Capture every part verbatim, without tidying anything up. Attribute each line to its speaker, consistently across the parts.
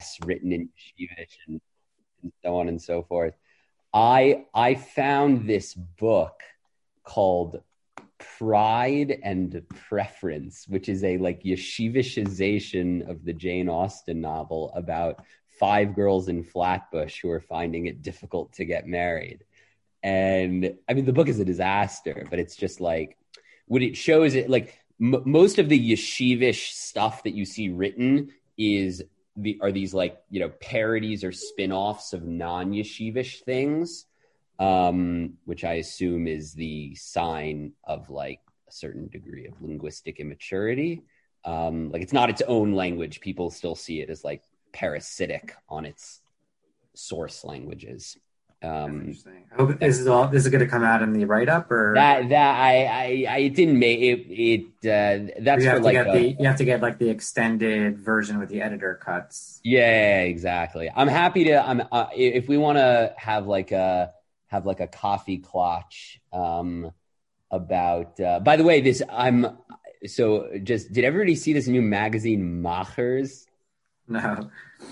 Speaker 1: texts written in Yeshivish and, and so on and so forth. I I found this book called Pride and Preference, which is a like yeshivishization of the Jane Austen novel about five girls in Flatbush who are finding it difficult to get married. And I mean, the book is a disaster, but it's just like, what it shows it like m- most of the yeshivish stuff that you see written is the are these like, you know, parodies or spin-offs of non-yeshivish things, um, which I assume is the sign of like a certain degree of linguistic immaturity. Um, like it's not its own language. People still see it as like parasitic on its source languages. Um,
Speaker 2: I hope this is all. This is going to come out in the write-up, or
Speaker 1: that that I I, I it didn't make it. It uh, that's
Speaker 2: you
Speaker 1: for
Speaker 2: have to
Speaker 1: like
Speaker 2: get
Speaker 1: a,
Speaker 2: the you have to get like the extended version with the editor cuts.
Speaker 1: yeah, exactly. I'm happy to. I'm uh, if we want to have like a have like a coffee clutch um, about. Uh, by the way, this I'm so just did everybody see this new magazine Machers?
Speaker 2: No.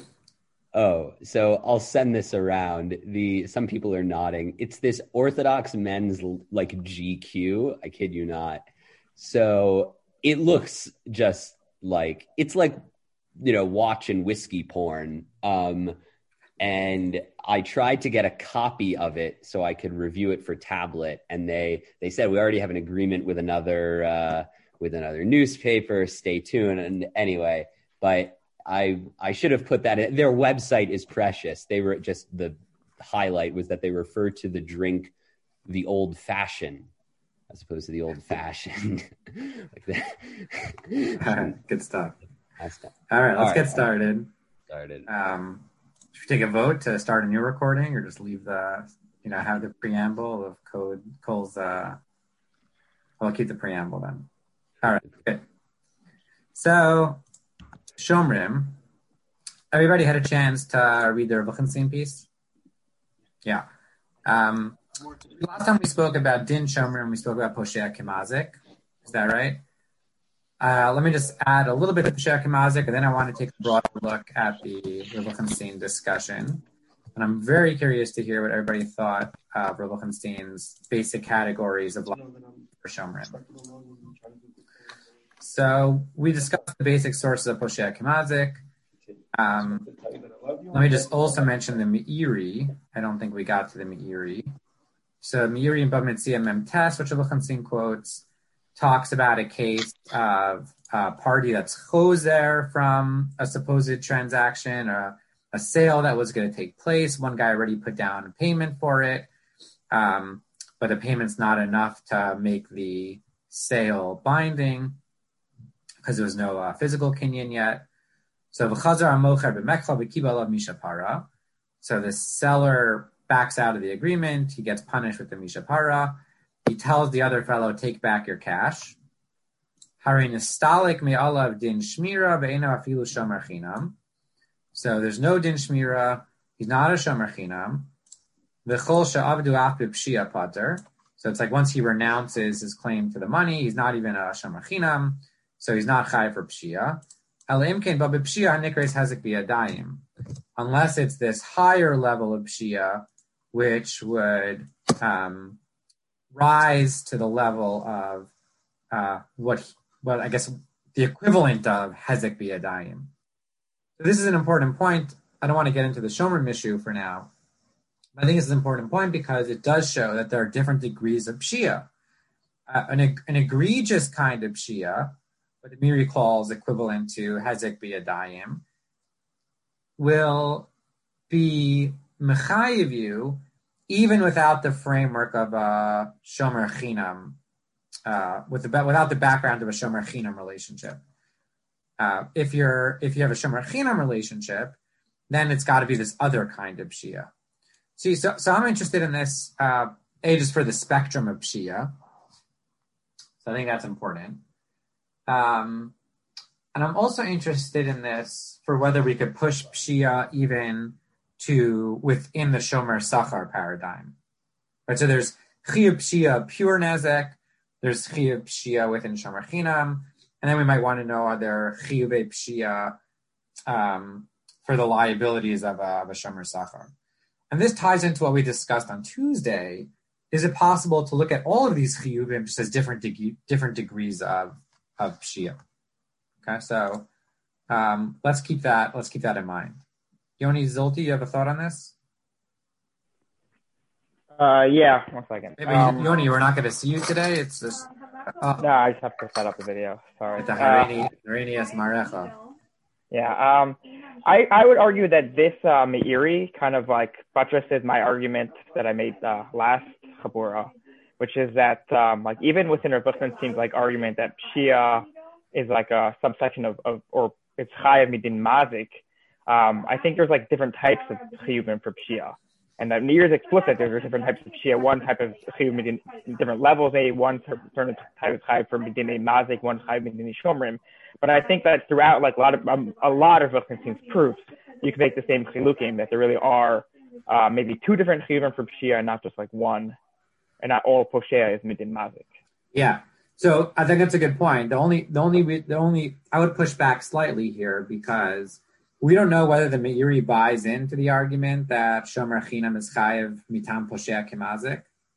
Speaker 1: Oh, so I'll send this around. The some people are nodding. It's this Orthodox men's like G Q. I kid you not. So it looks just like it's like, you know, watching whiskey porn. Um, and I tried to get a copy of it so I could review it for tablet. And they they said we already have an agreement with another uh, with another newspaper. Stay tuned. And anyway, but. I I should have put that in. Their website is precious. They were just the highlight was that they refer to the drink the old fashioned as opposed to the old fashioned. Like that.
Speaker 2: All right, good stuff.
Speaker 1: That's stuff.
Speaker 2: All right, let's
Speaker 1: All
Speaker 2: get
Speaker 1: right,
Speaker 2: started.
Speaker 1: Started.
Speaker 2: Um, should we take a vote to start a new recording, or just leave the you know have the preamble of Code Cole's? Uh, I'll keep the preamble then. All right, good. So. Shomrim, everybody had a chance to read the Rav Lichtenstein piece? Yeah. Um, last time we spoke about Din Shomrim, we spoke about Poshea Kemazik. Is that right? Uh, let me just add a little bit of Poshea Kemazik, and then I want to take a broader look at the Rav Lichtenstein discussion. And I'm very curious to hear what everybody thought of Rav Lichtenstein's basic categories of life for Shomrim. So we discussed the basic sources of Poshea Kemazik. Um, let me just also mention the Meiri. I don't think we got to the Meiri. So Meiri and Bava Metzia Mem Tes, which Lichtenstein quotes, talks about a case of a party that's choser from a supposed transaction or a sale that was going to take place. One guy already put down a payment for it, um, but the payment's not enough to make the sale binding, because there was no uh, physical kinyan yet. So v'chazar hamocher b'mekcha v'kiba alav mishapara. So the seller backs out of the agreement. He gets punished with the mishapara. He tells the other fellow, take back your cash. Hari nistalik me'alav din shmira ve'ena afilu shomer chinam. So there's no din shmira. He's not a shomer chinam. V'chol she'avdu af b'pshia pater. So it's like once he renounces his claim to the money, he's not even a shomer chinam. So he's not chai for pshia. Unless it's this higher level of pshia, which would um, rise to the level of uh, what, well, I guess the equivalent of hezek biyadayim. So this is an important point. I don't want to get into the Shomrim issue for now. I think it's an important point because it does show that there are different degrees of pshia. Uh, an, an egregious kind of pshia, what the Meiri calls equivalent to hezek biyadayim, will be mechayiv you even without the framework of a shomer chinam, uh, with the without the background of a shomer chinam relationship. Uh, if you're if you have a shomer chinam relationship, then it's got to be this other kind of pshia. See, so so I'm interested in this. Uh, a just for the spectrum of pshia. So I think that's important. Um, and I'm also interested in this for whether we could push pshia even to within the shomer sachar paradigm. Right. So there's chiyuv pshia pure nezek. There's chiyuv pshia within shomer chinam, and then we might want to know, are there chiyuv pshia um, for the liabilities of a, of a shomer sachar. And this ties into what we discussed on Tuesday. Is it possible to look at all of these chiyuvim just as different deg- different degrees of of pshia? Okay, so um, let's keep that let's keep that in mind. Yoni Zolti, you have a thought on this?
Speaker 3: Uh, yeah, one second.
Speaker 2: Maybe
Speaker 3: Um,
Speaker 2: Yoni, we're not going to see you today. It's just oh,
Speaker 3: no, I just have to set up the video. Sorry.
Speaker 2: the
Speaker 3: Uh,
Speaker 2: Harini as Marecha.
Speaker 3: yeah, um, I, I would argue that this uh, Meiri kind of like buttresses my argument that I made uh, last Chabura, which is that um, like even within Rav Lichtenstein's like argument that Pshia is like a subsection of, of or it's Chayav Midin Mazik. Um, I think there's like different types of Chiyuvim for Pshia. And that Meir is explicit. There's different types of Pshia. One type of Chiyuv Midin, different levels. A one certain type of Chayav for Midin Mazik, one Chayav Midin Shomrim. But I think that throughout like a lot of um, a lot of Lichtenstein's proofs, you can make the same chilukim, that there really are uh, maybe two different chiyuvim for pshia and not just like one, and not all poshea is midin mazik.
Speaker 2: Yeah, so I think that's a good point. The only the only the only I would push back slightly here because we don't know whether the Meiri buys into the argument that shomer chinam is chayev mitam poshea kemazik,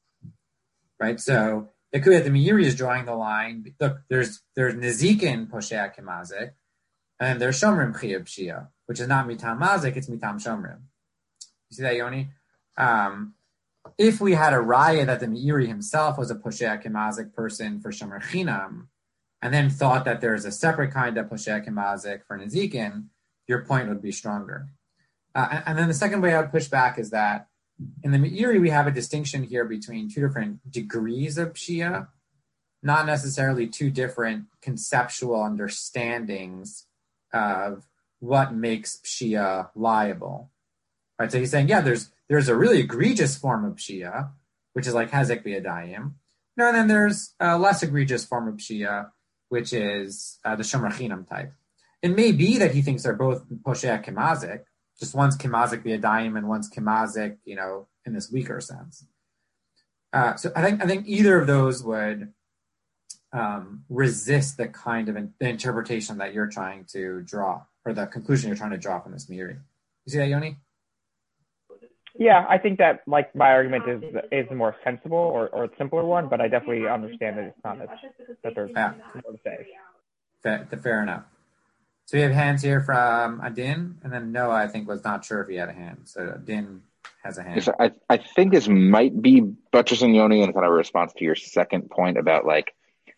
Speaker 2: right? So it could be that the Meiri is drawing the line. Look, there's there's Nezikin Poshea Kemazik, and there's Shomrim Chiyav Pshia, which is not Mitam Mazik, it's Mitam Shomrim. You see that, Yoni? Um, if we had a raya that the Meiri himself was a Poshea Kemazik person for Shomer Chinam, and then thought that there's a separate kind of Poshea Kemazik for Nezikin, your point would be stronger. Uh, and, and then the second way I would push back is that in the Meiri, we have a distinction here between two different degrees of Pshia, not necessarily two different conceptual understandings of what makes Pshia liable. Right? So he's saying, yeah, there's there's a really egregious form of Pshia, which is like Hezek B'Yadayim. No, and then there's a less egregious form of Pshia, which is uh, the Shomer Chinam type. It may be that he thinks they're both Poshea Kemazik, just one's Kemazik B'Yadayim and one's Kemazik, you know, in this weaker sense. Uh, so I think I think either of those would um, resist the kind of in, the interpretation that you're trying to draw, or the conclusion you're trying to draw from this Meiri. You see that, Yoni?
Speaker 3: Yeah, I think that like my argument is is a more sensible or, or a simpler one, but I definitely understand that it's not as, that there's
Speaker 2: yeah.
Speaker 3: more to say.
Speaker 2: Fair, fair enough. So we have hands here from Adin, and then Noah, I think, was not sure if he had a hand. So Adin has a hand.
Speaker 4: Yes, I, I think this might be buttressing Yoni in kind of a response to your second point about like,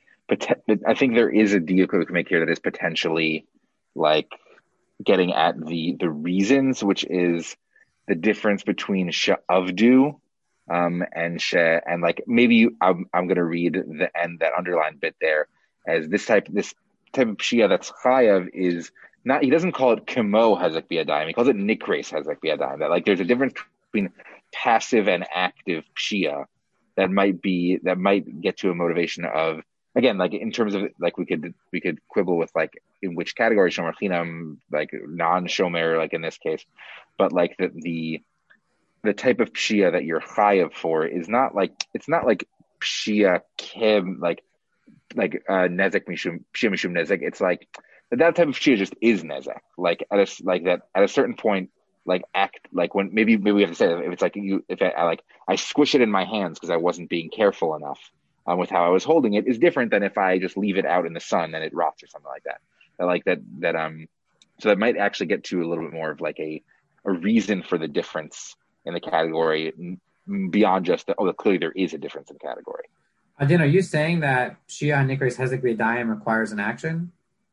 Speaker 4: I think there is a deal we can make here that is potentially like getting at the the reasons, which is the difference between she'avdu um, and she, and like maybe I'm I'm going to read the end, that underlined bit there, as this type this. type of pshia that's chayav is not, he doesn't call it kemo hazak biyadayim, he calls it nikres hazak biyadayim, that like there's a difference between passive and active pshia that might be, that might get to a motivation of, again, like in terms of like we could we could quibble with like in which category shomer chinam, like non-shomer, like in this case, but like the the, the type of pshia that you're chayav for is not like, it's not like pshia kim, like like uh nezek mishum pshia mishum nezek. It's like that type of pshia just is nezek. Like at a like that at a certain point, like act like when maybe maybe we have to say that if it's like you if I, I like I squish it in my hands because I wasn't being careful enough um, with how I was holding it, is different than if I just leave it out in the sun and it rots or something like that. I like that that um so that might actually get to a little bit more of like a a reason for the difference in the category beyond just the, oh clearly there is a difference in category.
Speaker 2: Adin, are you saying that Shia and Nikres Hezek B'Yadayim requires an action?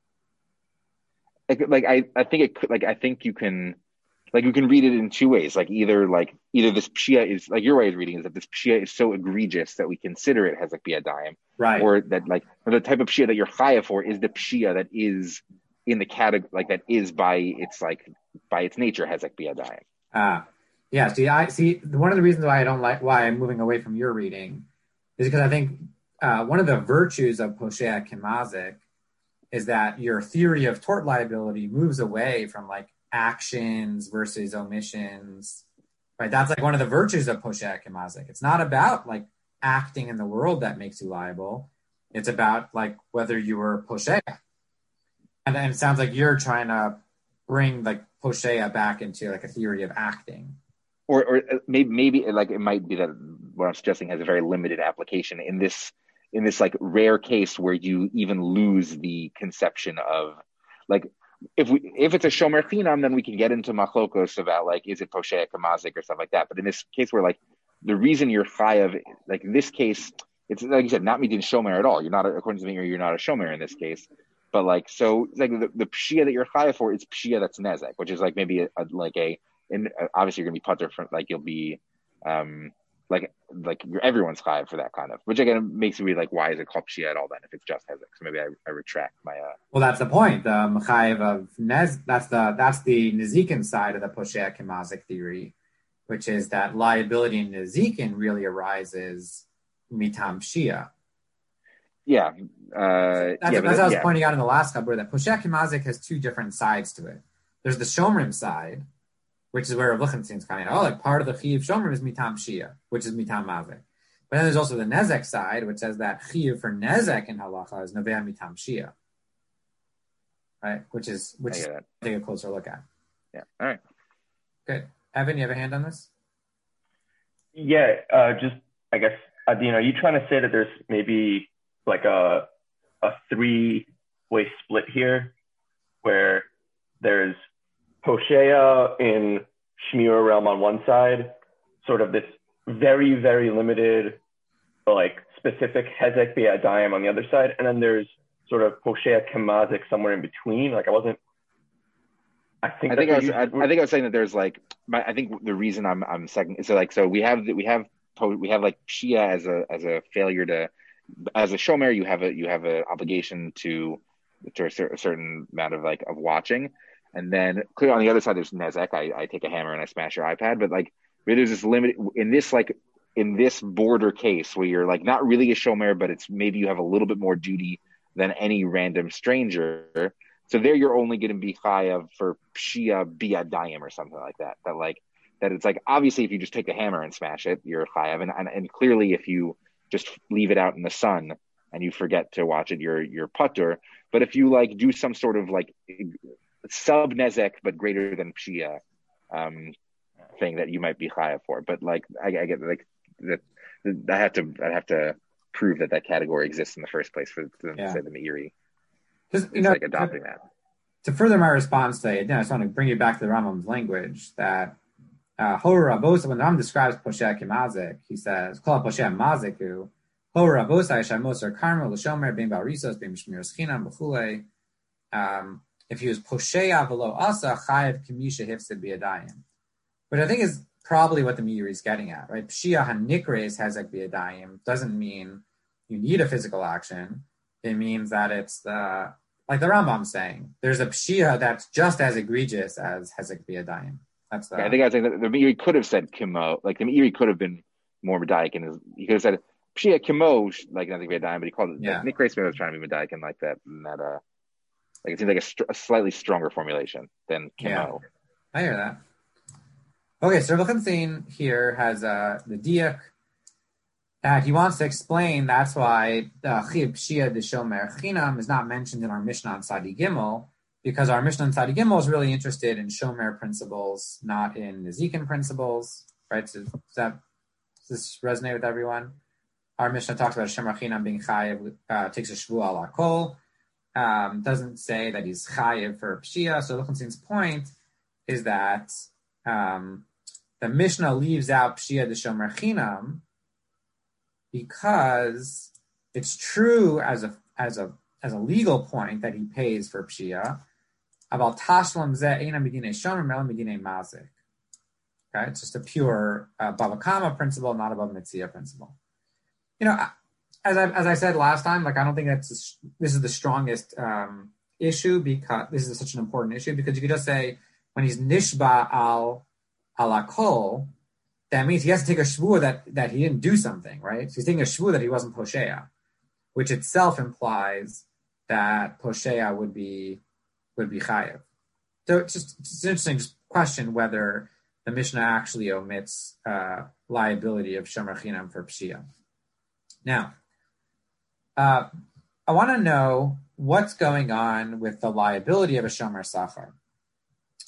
Speaker 4: Like, like I, I think it could, like I think you can, like you can read it in two ways. Like either like either this pshia is like your way of reading is that this pshia is so egregious that we consider it Hezek B'Yadayim,
Speaker 2: right?
Speaker 4: Or that like or the type of pshia that you're chayav for is the pshia that is in the category, like that is by its like by its nature Hezek B'Yadayim.
Speaker 2: Ah, yeah. See, I see. One of the reasons why I don't like why I'm moving away from your reading is because I think uh, one of the virtues of Poshea Kemazik is that your theory of tort liability moves away from like actions versus omissions, right? That's like one of the virtues of Poshea Kemazik. It's not about like acting in the world that makes you liable. It's about like whether you were Poshea. And, and it sounds like you're trying to bring like Poshea back into like a theory of acting.
Speaker 4: Or, or maybe, maybe like it might be that what I'm suggesting has a very limited application in this, in this like rare case where you even lose the conception of, like, if we if it's a shomer chinam, then we can get into machlokos about like, is it poshea kamazik or stuff like that. But in this case where like the reason you're chayav, like in this case, it's like you said, not midin shomer at all. You're not, according to the Meiri, you're not a shomer in this case. But like, so like the, the pshia that you're chayav for is pshia that's nezek, which is like maybe a, a, like a, and obviously you're gonna be putter from like you'll be, um, like like you're everyone's chayav for that kind of, which again makes me like, why is it called pshia at all then if it's just nezek? So maybe I, I retract my. Uh...
Speaker 2: Well, that's the point. The mechayev of nez. That's the that's the nezikin side of the poshea kemazik theory, which is that liability in nezikin really arises mitam pshia.
Speaker 4: Yeah, uh,
Speaker 2: that's,
Speaker 4: yeah,
Speaker 2: that's what I was
Speaker 4: yeah.
Speaker 2: pointing out in the last couple. That poshea kemazik has two different sides to it. There's the shomrim side, which is where Lichtenstein's kind of, oh, like part of the chiyuv shomer is mitam shia, which is mitam mazik. But then there's also the nezek side, which says that chiyuv for nezek in halacha is novea mitam shia, right? Which is which is take a closer look at.
Speaker 4: Yeah. All right.
Speaker 2: Good. Evan, you have a hand on this?
Speaker 5: Yeah. Uh, just I guess Adin, are you trying to say that there's maybe like a a three way split here, where there's Poshea in Shmira realm on one side, sort of this very, very limited, like specific Hezek Be'adayim on the other side, and then there's sort of Poshea Kemazik somewhere in between. Like I wasn't. I think.
Speaker 4: I think I was. I, I think I was saying that there's like. My, I think the reason I'm I'm second. So like so we have we have we have like Shia as a as a failure to, as a shomer you have a you have an obligation to to a, cer- a certain amount of like of watching. And then clearly on the other side, there's Nezek. I, I take a hammer and I smash your iPad. But like, really there's this limit in this, like in this border case where you're like not really a shomer, but it's maybe you have a little bit more duty than any random stranger. So there you're only going to be chayav for pshia biadayim or something like that. That like, that it's like, obviously if you just take a hammer and smash it, you're chayav. And, and, and clearly if you just leave it out in the sun and you forget to watch it, you're, you're putter. But if you like do some sort of like, sub nezek but greater than pshia um thing, that you might be chayav for. But like I, I get like that I have to I have to prove that that category exists in the first place for them
Speaker 2: yeah.
Speaker 4: to say the Meiri.
Speaker 2: Just, you
Speaker 4: it's
Speaker 2: know,
Speaker 4: like adopting
Speaker 2: to,
Speaker 4: that.
Speaker 2: To further my response to it, I just want to bring you back to the Rambam's language that uh Hor Rabos, when the Rambam describes Poshea Kemazik, he says, Kol Poshea Maziku, Hor Rabosai Shamoser Karmel L'Shomer Bein Barisos Bein Shmiras Chinam B'chulei. Um If he was poshea velo asa chayev kimisha hifsid biyadayim, which I think is probably what the Meiri is getting at, right? Pshia hanikres hezek biyadayim doesn't mean you need a physical action. It means that it's the, like the Rambam saying, there's a pshia that's just as egregious as hezek biyadayim. That's the.
Speaker 4: Yeah, I think I was saying that the Meiri could have said kimo, like the Meiri could have been more medayik, and he could have said pshia kimo, like nothing biyadayim, but he called it
Speaker 2: yeah.
Speaker 4: like, Nikres maybe was trying to be medayik and like that, and that uh. Like it seems like a, str- a slightly stronger formulation than Kimo.
Speaker 2: Yeah, I hear that. Okay, so Lichtenstein here has uh, the diak that he wants to explain. That's why the Chiyuv Pshia de Shomer Chinam is not mentioned in our Mishnah on Sadi Gimel, because our Mishnah on Sadi Gimel is really interested in Shomer principles, not in Nezikin principles. Right? So does that does this resonate with everyone? Our Mishnah talks about Shomer Chinam being chayiv, uh, takes a shvu ala kol. Um, doesn't say that he's chayiv for pshia. So Lichtenstein's point is that um, the Mishnah leaves out pshia de shomer chinam because it's true as a as a as a legal point that he pays for pshia. About tashlam zeh eina medine shomer mela medine mazik. Okay, it's just a pure uh, bava kama principle, not a bava metzia principle. You know. I, As I as I said last time, like I don't think that's this is the strongest um, issue because this is such an important issue because you could just say when he's nishba al alakol, that means he has to take a shvur that that he didn't do something, right? So he's taking a shvur that he wasn't poshea, which itself implies that poshea would be would be chayev. So it's just it's an interesting question whether the Mishnah actually omits uh, liability of shomer chinam for pshia. Now. Uh, I want to know what's going on with the liability of a shomer sachar.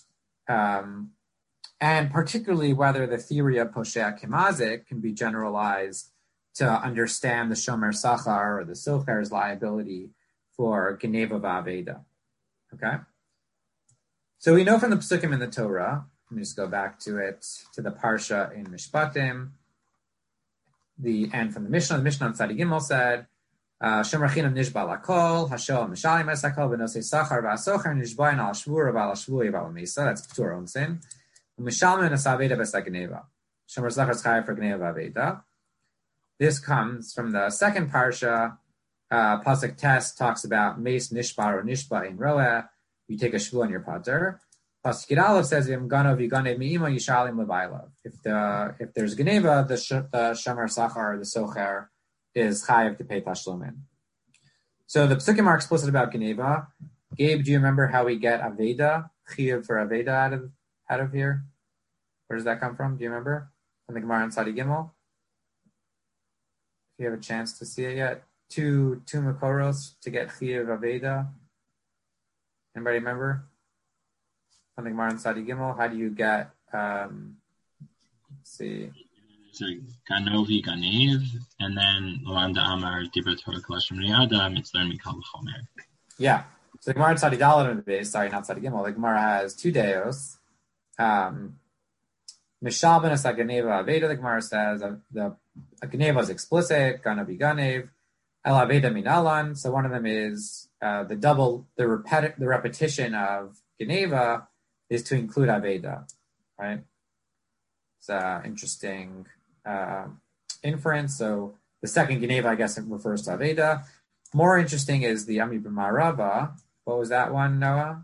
Speaker 2: um, and particularly whether the theory of Poshea Kemazik can be generalized to understand the Shomer Sachar or the Socher's liability for Geneva Va'aveda. Okay? So we know from the Psukim in the Torah, let me just go back to it, to the Parsha in Mishpatim, the, and from the Mishnah, the Mishnah on Tzadi Gimel said, Shomer Chinam Nishba Lakol, Hashoah Mishalim Esakol, V'nosei Sachar V'asocher, Nishbayin Al Shvur, V'al Shvur, V'al Mesa, that's P'tur Onsin. Mishalman Asaveda B'Sageneva. Shomer Sachar Tzchai for Geneva V'aveda. This comes from the second Parsha. Uh, Pasuk Test talks about Meis Nishbar or Nishba in Roeh. You take a Shvu on your pater. Pasuk Yidalev says, V'im Gano V'Ganei Me'imo Yishalim L'Bailav. If the if there's Geneva, the, sh- the Shomer Sachar, the Socher, is Chayav to pay Tashlumin. So the Psukim are explicit about Geneva. Gabe, do you remember how we get Aveda, Chayav for Aveda out of out of here? Where does that come from? Do you remember? From the Gemara in Tzadi Gimel? If you have a chance to see it yet. Two two Makoros to get Chayav Aveda. Anybody remember? From the Gemara in Tzadi Gimel, how do you get, um, let's see.
Speaker 6: So Ganovi Ganev, and then Landa Amar Dibra Torah Kalashim Riyada, Mitzler Mikal Chomer.
Speaker 2: Yeah. So the Gemara in Tzadi Dalet, sorry, not Tzadi Gimel, the Gemara has two deos. Um, Mishal ben Asa Ganeva Aveda, the Gemara says uh, the uh, Ganeva is explicit, Ganavi Ganev, El Aveda Minalan. So one of them is uh, the double, the repeti- the repetition of Ganeva is to include Aveda, right? It's an interesting uh, inference. So the second Ganeva, I guess, it refers to Aveda. More interesting is the Ami B'Marava. What was that one, Noah?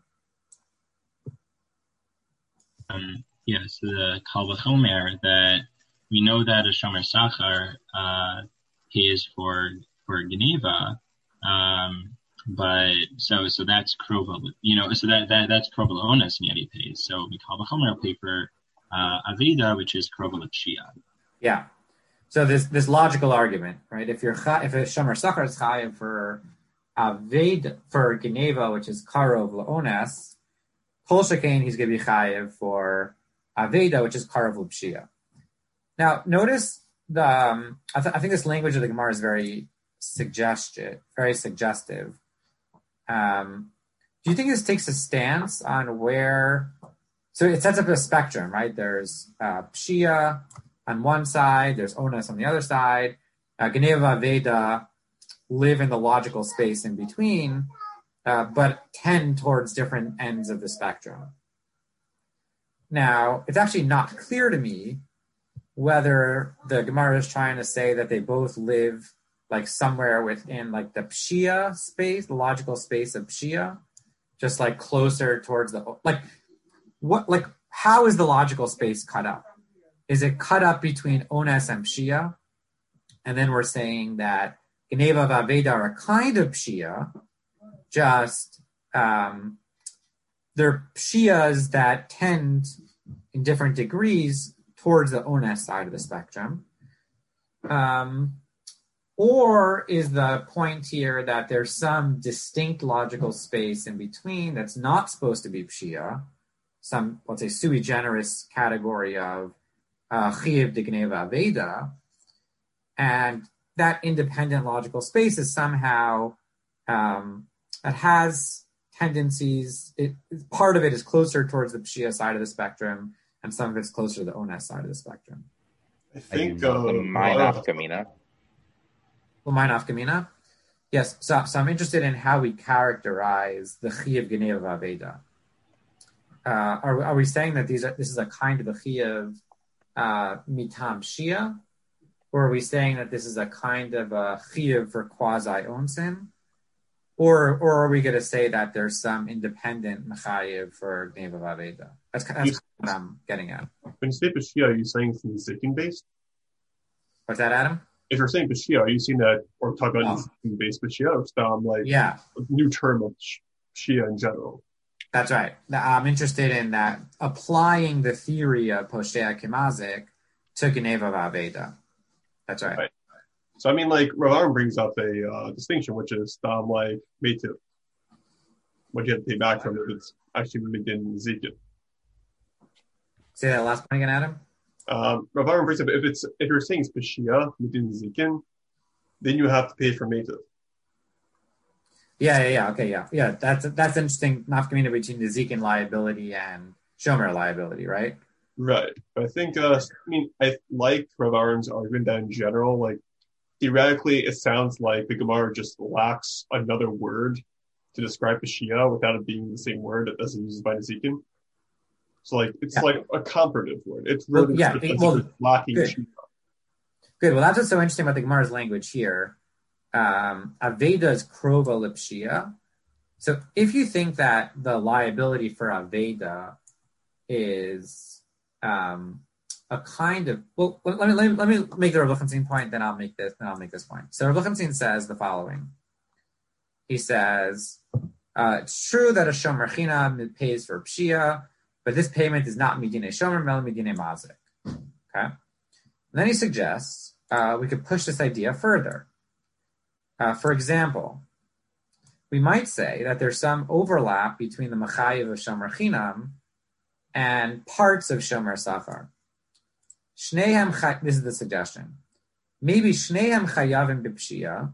Speaker 6: Um, yeah, so the Kal V'chomer, that we know that a Shomer Sachar uh, pays for for Geneva, um, but so so that's Krova, you know, so that, that that's Krova Onas, and yet he pays. So we Kal V'chomer pay for uh, Aveda, which is Krova L'Pshia.
Speaker 2: Yeah. So this this logical argument, right? If you're if a Shomer Sachar is chayav for Aveda for Geneva, which is Karov L'Onas, Kol Shekain he's going to be chayav for Aveda, which is Karov L'Pshia. Now, notice the. Um, I, th- I think this language of the Gemara is very suggestive. Very suggestive. Um, do you think this takes a stance on where? So it sets up a spectrum, right? There's uh, Pshia on one side. There's Onas on the other side. Uh, Geneva, Aveda live in the logical space in between, uh, but tend towards different ends of the spectrum. Now, it's actually not clear to me whether the Gemara is trying to say that they both live like somewhere within like the Pshia space, the logical space of Pshia, just like closer towards the, like what, like how is the logical space cut up? Is it cut up between Ones and Pshia? And then we're saying that Geneva V'Aveda are a kind of Pshia, just um, they're Pshias that tend in different degrees towards the Ones side of the spectrum. Um, or is the point here that there's some distinct logical space in between that's not supposed to be Pshia, some, let's say, sui generis category of Chiyav de Geneva Aveda, and that independent logical space is somehow, um, that has tendencies, it, part of it is closer towards the Pshia side of the spectrum, and some of it's closer to the Ones side of the spectrum.
Speaker 7: I think
Speaker 4: uh,
Speaker 7: uh,
Speaker 4: my nafkamina.
Speaker 2: Well, my nafkamina? Yes, so, so I'm interested in how we characterize the Chiyav Geneva Aveda. Uh, are, are we saying that these are, this is a kind of a Chiyav uh, mitam Shia? Or are we saying that this is a kind of a Chiyav for quasi-onsin? Or or are we going to say that there's some independent Mechayiv for Geneva Aveda? That's, that's kind of what I'm getting at.
Speaker 7: when you say Bashia, are you saying it's Nizikin based?
Speaker 2: What's that, Adam?
Speaker 7: If you're saying Bashia, are you saying that, or talk about
Speaker 2: Oh.
Speaker 7: Nizikin based Bashia, or some like
Speaker 2: Yeah,
Speaker 7: a new term of Shia in general?
Speaker 2: that's right. I'm interested in that, applying the theory of Poshea Kemazik to Geneva Aveda. That's right.
Speaker 7: Right. So, I mean, like, Rav Aaron brings up a uh, distinction, which is, um, like, Meitiv. What you have to pay back from if it's actually really in Ezekiel.
Speaker 2: Say that last point again, Adam.
Speaker 7: Um, Rav Aaron brings up if it's if you're saying it's Bashia within Zikin, then you have to pay for Meitiv.
Speaker 2: Yeah, yeah, yeah. Okay, yeah, yeah. That's that's interesting. Nafkamina between the Zikin liability and Shomer liability, right?
Speaker 7: Right. But I think, uh, I mean, I like Rav Aaron's argument that in general, like, theoretically, it sounds like the Gemara just lacks another word to describe Bashia without it being the same word as used by Nezikin. So, like, it's
Speaker 2: Yeah.
Speaker 7: like a comparative word. It's really
Speaker 2: Well, yeah,
Speaker 7: it's
Speaker 2: well,
Speaker 7: just lacking
Speaker 2: good.
Speaker 7: Bashia.
Speaker 2: Good. Well, that's what's so interesting about the Gemara's language here. Um, Aveda is krova lipshia. So if you think that the liability for Aveda is um, a kind of, well, let me, let me, let me make the Rav Lichtenstein point, then I'll make this, then I'll make this point. So Rav Lichtenstein says the following. He says, uh, it's true that a shomer chinam pays for pshia, but this payment is not midine shomer, mel midine mazik. Okay. And then he suggests uh, we could push this idea further. Uh, for example, we might say that there's some overlap between the machayiv of shomer chinam and parts of shomer sachar. Shnehem, chay- this is the suggestion. Maybe shnehem chayavim b'pshia,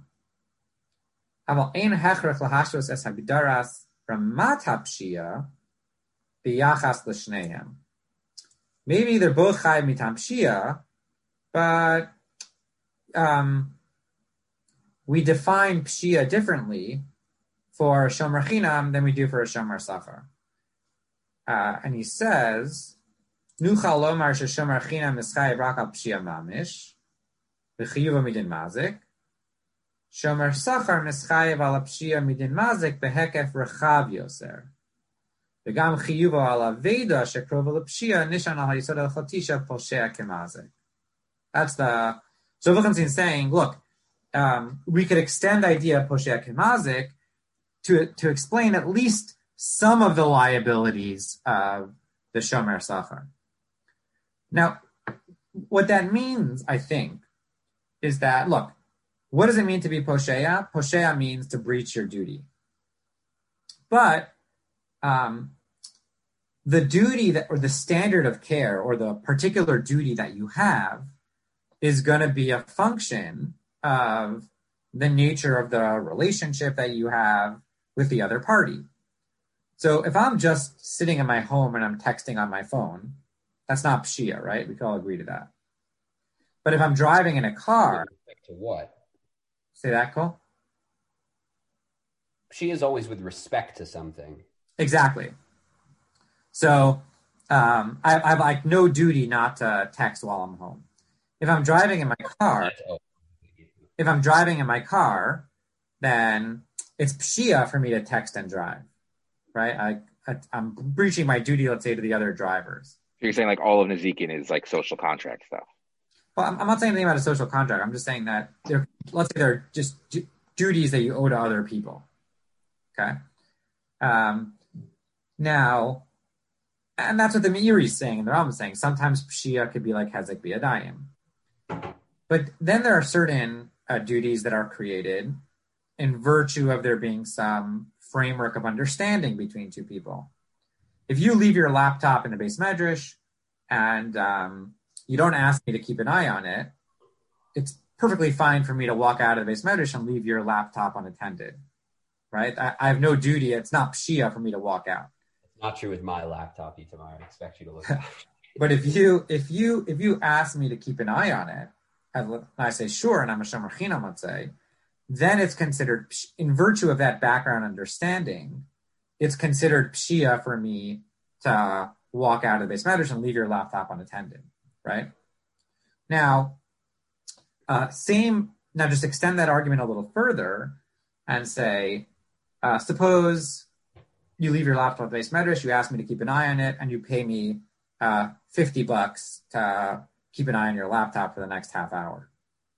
Speaker 2: aval ein hechrech lahashros es hagdaras ramat hapshia b'yachas l'shnehem. Maybe they're both chayiv mitam pshia, but um, we define pshia differently for a shomer chinam than we do for a shomer sachar. Uh, and he says, Nuchal lomar sheshomer chinam is chayiv rak al pshia mamish, v'chiyuva midin mazik. Shomer sachar mischayiv al pshia midin mazik behekef rechav yoser. V'gam chiyuva al aveda shekrova l'pshia nishan al hayisod al chatisha poshea kemazik. That's the, so Lichtenstein is saying, look, um, we could extend the idea of poshea kemazik to, to explain at least some of the liabilities of the shomer sachar. Now, what that means, I think, is that, look, what does it mean to be poshea? Poshea means to breach your duty. But um, the duty that, or the standard of care, or the particular duty that you have, is going to be a function of the nature of the relationship that you have with the other party. So if I'm just sitting in my home and I'm texting on my phone, that's not pshia, right? We can all agree to that. But if I'm driving in a car...
Speaker 1: With respect to what?
Speaker 2: Say that, Cole?
Speaker 1: Pshia is always with respect to something.
Speaker 2: Exactly. So um, I, I have like no duty not to text while I'm home. If I'm driving in my car, if I'm driving in my car, then it's pshia for me to text and drive. Right, I, I I'm breaching my duty, let's say, to the other drivers.
Speaker 4: You're saying like all of Nezikin is like social contract stuff.
Speaker 2: Well, I'm, I'm not saying anything about a social contract. I'm just saying that they're, let's say, they're just du- duties that you owe to other people. Okay. Um, now, and that's what the Meiri is saying, and the Rambam is saying. Sometimes pshia could be like hezek biyadayim, but then there are certain uh, duties that are created in virtue of there being some framework of understanding between two people. If you leave your laptop in the Beis Medrash and um, you don't ask me to keep an eye on it, it's perfectly fine for me to walk out of the Beis Medrash and leave your laptop unattended, right? I, I have no duty. It's not pshia for me to walk out.
Speaker 1: It's not true with my laptop, Itamar. I expect you to look at it.
Speaker 2: But if you if you if you ask me to keep an eye on it, and I say sure, and I'm a shomer chinam, let's say, then it's considered, in virtue of that background understanding, it's considered pshia for me to walk out of the Beis Medrash and leave your laptop unattended, right? Now, uh, same, now just extend that argument a little further and say, uh, suppose you leave your laptop at the Beis Medrash, you ask me to keep an eye on it, and you pay me uh, fifty bucks to keep an eye on your laptop for the next half hour.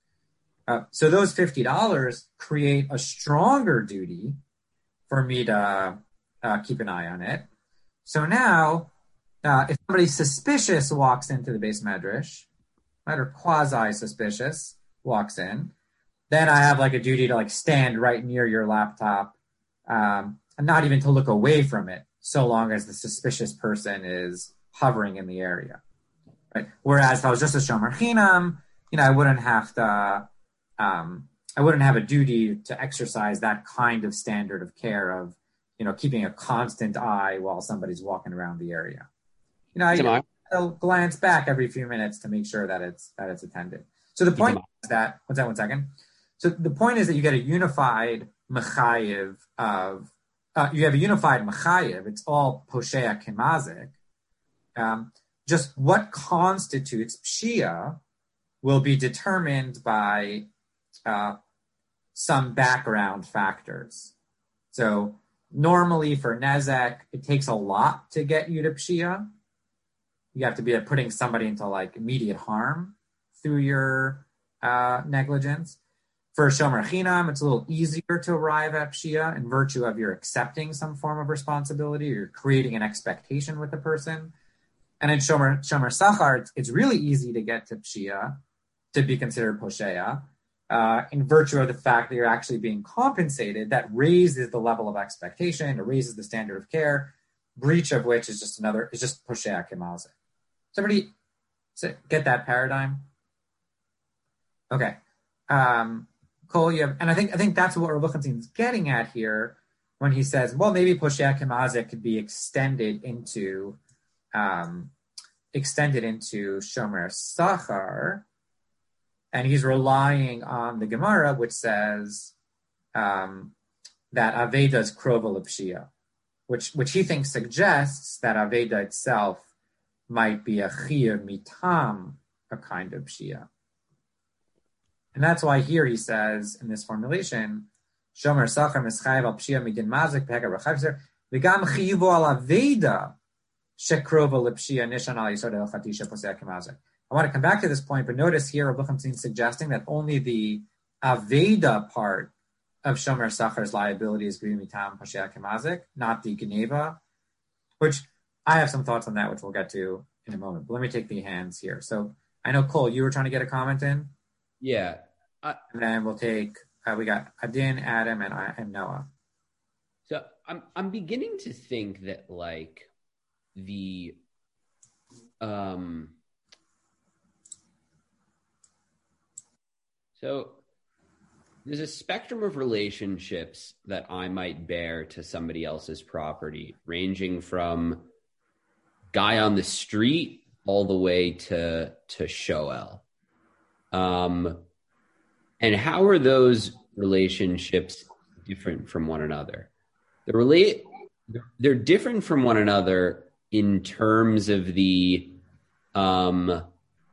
Speaker 2: Uh, so those fifty dollars create a stronger duty for me to uh, keep an eye on it. So now, uh, if somebody suspicious walks into the Beis Medrash, right, or quasi-suspicious walks in, then I have like a duty to like stand right near your laptop, um, and not even to look away from it, so long as the suspicious person is hovering in the area. Right? Whereas if I was just a shomer chinam, you know, I wouldn't have to, um, I wouldn't have a duty to exercise that kind of standard of care of, you know, keeping a constant eye while somebody's walking around the area. You know, I, I'll glance back every few minutes to make sure that it's that it's attended. So the point is that, what's that, one second? So the point is that you get a unified mechayev of, uh, you have a unified mechayev, it's all poshea kemazik. Um, just what constitutes pshia will be determined by uh, some background factors. So normally for nezek, it takes a lot to get you to pshia. You have to be putting somebody into like immediate harm through your uh, negligence. For shomer chinam, it's a little easier to arrive at pshia in virtue of you're accepting some form of responsibility, or you're creating an expectation with the person. And in shomer, shomer sachar, it's, it's really easy to get to pshia, to be considered poshea, uh, in virtue of the fact that you're actually being compensated. That raises the level of expectation, it raises the standard of care, breach of which is just another, is just poshea kemazik. Somebody get that paradigm? Okay. Um, Cole, you have, and I think I think that's what Rav Lichtenstein is getting at here when he says, well, maybe poshea kemazik could be extended into um, extended into shomer sachar, and he's relying on the Gemara, which says um, that aveda is krova l'pshia, which which he thinks suggests that aveda itself might be a chiyuv mitam, a kind of pshia. And that's why here he says in this formulation, shomer sachar mischayev al pshia midin mazik pega rechayvzer v'gam chiyuvo al aveda shekrova l'pshia nishan al yisod el chatisha posea kemazik. I want to come back to this point, but notice here Rav Lichtenstein suggesting that only the aveda part of shomer sachar's liability is gri mitam posea kemazik, not the geneva, which I have some thoughts on that, which we'll get to in a moment. But let me take the hands here. So I know, Cole, you were trying to get a comment in?
Speaker 1: Yeah. Uh,
Speaker 2: and then we'll take, uh, we got Adin, Adam, and, I, and Noah.
Speaker 1: So I'm I'm beginning to think that like the, um, so there's a spectrum of relationships that I might bear to somebody else's property, ranging from guy on the street all the way to to Shoel. Um, and how are those relationships different from one another? They're relate they're different from one another in terms of the um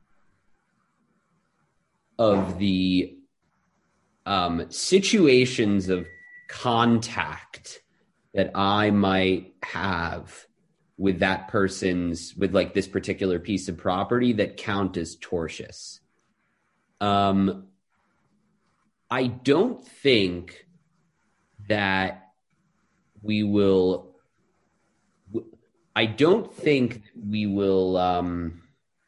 Speaker 1: of the um situations of contact that I might have with that person's, with like this particular piece of property that count as tortious. Um, I don't think that we will, I don't think we will, um,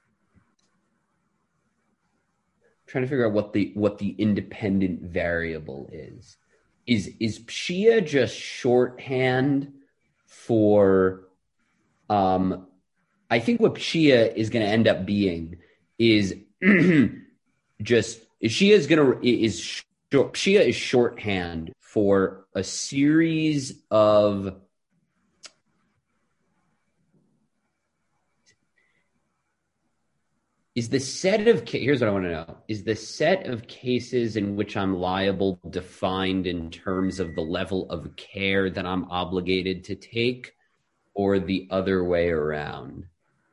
Speaker 1: I'm trying to figure out what the, what the independent variable is. Is, is pshia just shorthand for, um, I think what pshia is going to end up being is just Shia is gonna is short, Shia is shorthand for a series of is the set of here's what I want to know is the set of cases in which I'm liable defined in terms of the level of care that I'm obligated to take, or the other way around?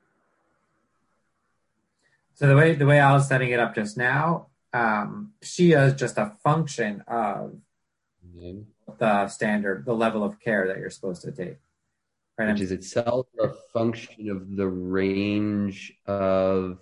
Speaker 2: So the way the way I was setting it up just now, um, Shia is just a function of mm-hmm. the standard, the level of care that you're supposed to take.
Speaker 1: Right? Which is itself a function of the range of...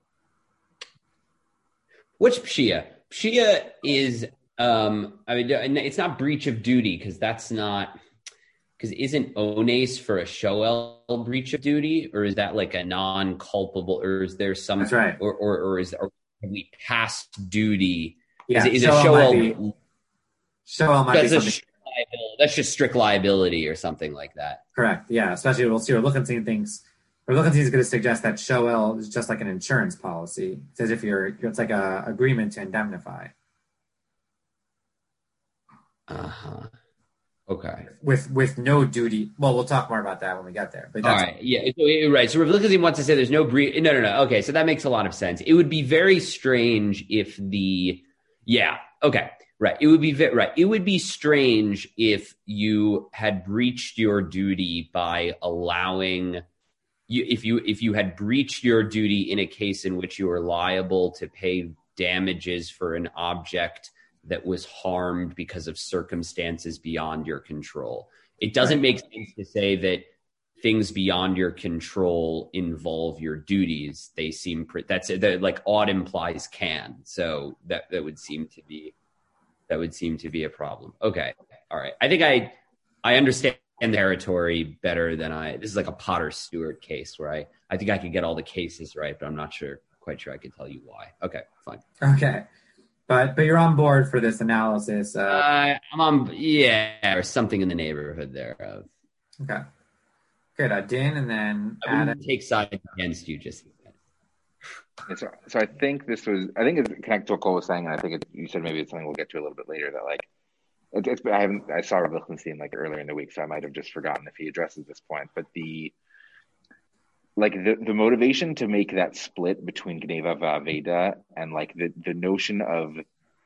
Speaker 1: What's Pshia? Pshia is, um, I mean, it's not breach of duty, because that's not... Because isn't ones for a shoel breach of duty, or is that like a non-culpable, or is there some,
Speaker 2: that's right.
Speaker 1: or or, or is or have we past duty?
Speaker 2: Yeah,
Speaker 1: is, is a shoel?
Speaker 2: Shoel might
Speaker 1: that's
Speaker 2: be
Speaker 1: a
Speaker 2: something.
Speaker 1: That's just strict liability or something like that.
Speaker 2: Correct. Yeah, especially we'll see. We're looking at things. Rav Lichtenstein is going to suggest that shoel is just like an insurance policy. It's as if you're, it's like a agreement to indemnify.
Speaker 1: Uh-huh. Okay.
Speaker 2: With with no duty. Well, we'll talk more about that when we get there. But that's
Speaker 1: all right. Yeah. So, right. So Rav Lichtenstein wants to say there's no breach. No, no, no. Okay. So that makes a lot of sense. It would be very strange if the, yeah. Okay. Right. It would be ve- right. It would be strange if you had breached your duty by allowing you, if you, if you had breached your duty in a case in which you were liable to pay damages for an object that was harmed because of circumstances beyond your control. It doesn't make sense to say that things beyond your control involve your duties. They seem pre- that's that, like ought implies can. So that that would seem to be that would seem to be a problem. Okay, all right. I think I I understand the territory better than I. This is like a Potter Stewart case where I I think I could get all the cases right, but I'm not sure quite sure I can tell you why. Okay, fine.
Speaker 2: Okay. But but you're on board for this analysis. Uh,
Speaker 1: uh, I'm on, yeah, or something in the neighborhood thereof.
Speaker 2: Okay, good. Uh, Din, and then
Speaker 1: I wouldn't
Speaker 2: Adam.
Speaker 1: take sides against you just yet.
Speaker 4: Yeah, so, so I think this was, I think it's connected to what Cole was saying, and I think it, you said maybe it's something we'll get to a little bit later. That like, it, it's I haven't I saw Rav Lichtenstein like earlier in the week, so I might have just forgotten if he addresses this point. But the like the, the motivation to make that split between Gneva Va'aveda and like the, the notion of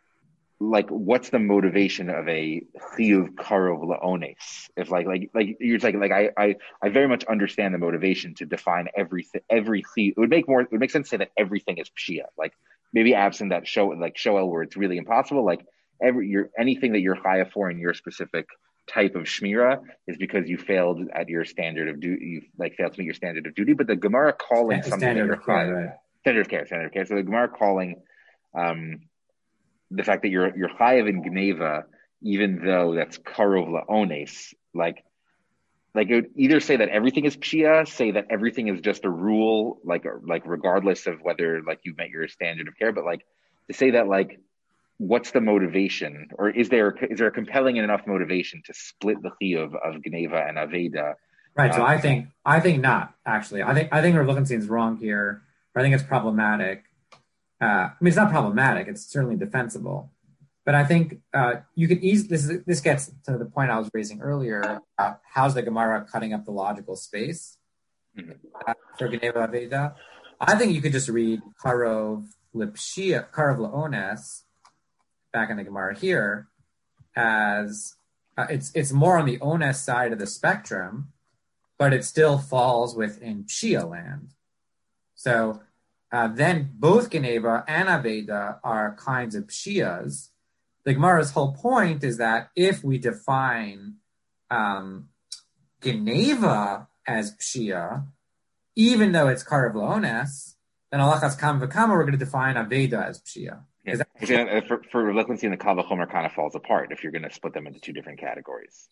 Speaker 4: like what's the motivation of a chiyuv karov la'ones? If like like like you're like like I, I I very much understand the motivation to define everything every chiyuv. It would make more it would make sense to say that everything is pshia. Like maybe absent that show like shoel where it's really impossible. Like every you're anything that you're chayav for in your specific type of shmira is because you failed at your standard of duty. You like failed to meet your standard of duty. But the Gemara calling
Speaker 2: St-
Speaker 4: something
Speaker 2: standard
Speaker 4: that you're
Speaker 2: of care,
Speaker 4: chayav,
Speaker 2: right.
Speaker 4: standard of care, standard of care. So the Gemara calling um, the fact that you're you're chayav in Gneva, even though that's karov la'ones, like like it would either say that everything is pshia, say that everything is just a rule, like like regardless of whether like you met your standard of care, but like to say that like. What's the motivation, or is there is there a compelling enough motivation to split the chiyuv of Gneva and Aveda?
Speaker 2: Right. So
Speaker 4: Um,
Speaker 2: I think I think not actually. I think I think Rav Lichtenstein is wrong here. I think it's problematic. Uh, I mean, it's not problematic. It's certainly defensible. But I think uh, you could easily. This is, this gets to the point I was raising earlier. Uh, how's the Gemara cutting up the logical space
Speaker 4: Mhm.
Speaker 2: uh, for Gneva Aveda? I think you could just read Karov Lipshia, Karov Laones, back in the Gemara here, as uh, it's it's more on the Ones side of the spectrum, but it still falls within Pshia land. So uh, then both Geneva and Aveda are kinds of Pshias. The Gemara's whole point is that if we define um, Geneva as Pshia, even though it's Karav Laones, then Alachas Kam V'Kama, we're going to define Aveda as Pshia.
Speaker 4: Yeah.
Speaker 2: Is that-
Speaker 4: Yeah, for for Lichtenstein, the Kal V'Chomer kind of falls apart if you're going to split them into two different categories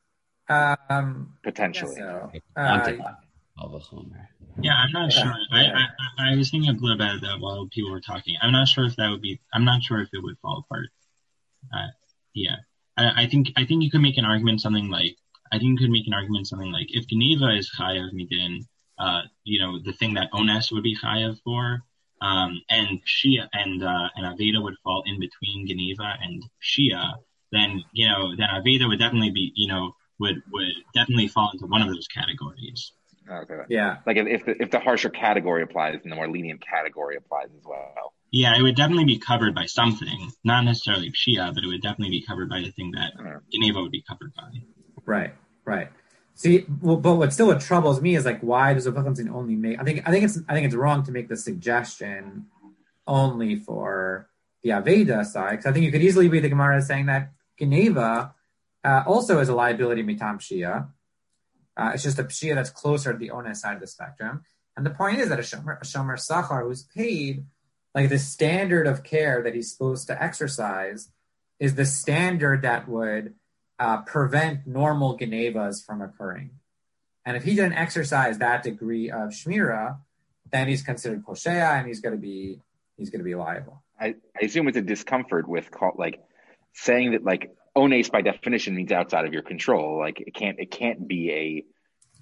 Speaker 2: Um,
Speaker 4: potentially.
Speaker 2: so.
Speaker 1: Content
Speaker 2: Uh,
Speaker 1: of a homer.
Speaker 6: Yeah, I'm not
Speaker 2: Yeah,
Speaker 6: sure. I,
Speaker 2: yeah.
Speaker 6: I I was thinking a little about that while people were talking. I'm not sure if that would be. I'm not sure if it would fall apart. Uh, yeah, I, I think I think you could make an argument something like I think you could make an argument something like if Geneva is chayav midin, uh, you know, the thing that Ones would be chayav for, um, and Shia and uh, and Aveda would fall in between Geneva and Shia, then you know then Aveda would definitely be you know would would definitely fall into one of those categories.
Speaker 4: Okay.
Speaker 2: yeah.
Speaker 4: Like if if the, if the harsher category applies, then the more lenient category applies as well.
Speaker 6: Yeah, it would definitely be covered by something, not necessarily Pshia, but it would definitely be covered by the thing that
Speaker 4: Mhm.
Speaker 6: Geneva would be covered by.
Speaker 2: Right, right. See, well, but what still what troubles me is like, why does Rav Lichtenstein only make? I think I think it's I think it's wrong to make the suggestion only for the Aveda side, because I think you could easily read the Gemara as saying that Geneva uh, also is a liability mitam Pshia. Uh, it's just a Pshia that's closer to the Ones side of the spectrum. And the point is that a Shomer, a Shomer Sachar who's paid like the standard of care that he's supposed to exercise is the standard that would uh, prevent normal Genevas from occurring. And if he didn't exercise that degree of Shmira, then he's considered Poshea and he's going to be he's going to be liable.
Speaker 4: I, I assume it's a discomfort with call, like saying that like Ones by definition means outside of your control. Like it can't it can't be a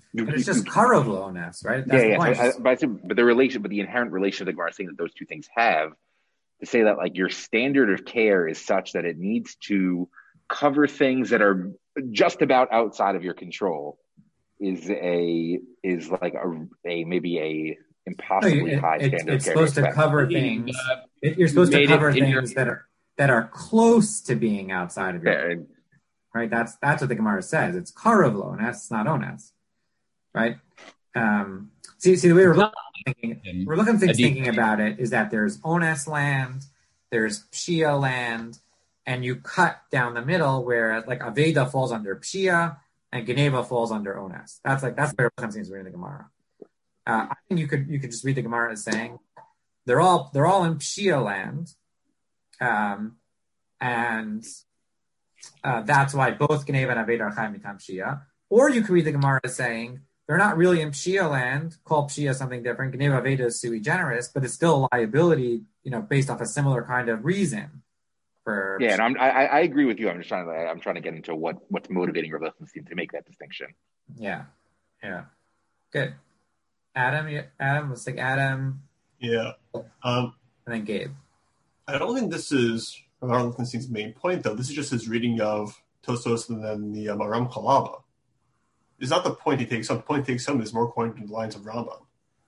Speaker 2: But it's just karov lo-ones, right? That's
Speaker 4: yeah,
Speaker 2: the
Speaker 4: yeah.
Speaker 2: point.
Speaker 4: So I, but, I, but the relation, but the inherent relation of the Gemara saying that those two things have, to say that like your standard of care is such that it needs to cover things that are just about outside of your control is a is like a, a maybe a impossibly
Speaker 2: No, it,
Speaker 4: high
Speaker 2: it,
Speaker 4: standard
Speaker 2: it's
Speaker 4: of care.
Speaker 2: supposed to cover things.
Speaker 1: Uh,
Speaker 2: It, you're supposed to
Speaker 1: made
Speaker 2: cover
Speaker 1: it in
Speaker 2: things
Speaker 1: your-
Speaker 2: that are that are close to being outside of your
Speaker 4: Yeah, and-
Speaker 2: right. That's that's what the Gemara says. It's karov lo-ones, it's not ones, right? Um, see, see the way we're looking, thinking, we're looking at things thinking about it is that there's ones land, there's pshia land, and you cut down the middle where like aveda falls under pshia and geneva falls under ones. That's like that's where it seems reading the Gemara. Uh, I think you could you could just read the Gemara as saying they're all they're all in pshia land, um, and uh, that's why both geneva and aveda are chayim mitam pshia. Or you could read the Gemara as saying they're not really in pshia land. Call pshia something different. Geneva aveda is sui generis, but it's still a liability, you know, based off a similar kind of reason. For
Speaker 4: yeah, and I'm, I I agree with you. I'm just trying to I'm trying to get into what what's motivating Rav Lichtenstein to make that distinction.
Speaker 2: Yeah, yeah, good. Adam, you, Adam, let's take Adam.
Speaker 7: Yeah. Um,
Speaker 2: and then Gabe.
Speaker 7: I don't think this is Rav Lichtenstein's main point, though. This is just his reading of Tosfos and then the um, Aram Chalava. It's not the point he takes home. The point he takes home is more according to the lines of Rambam.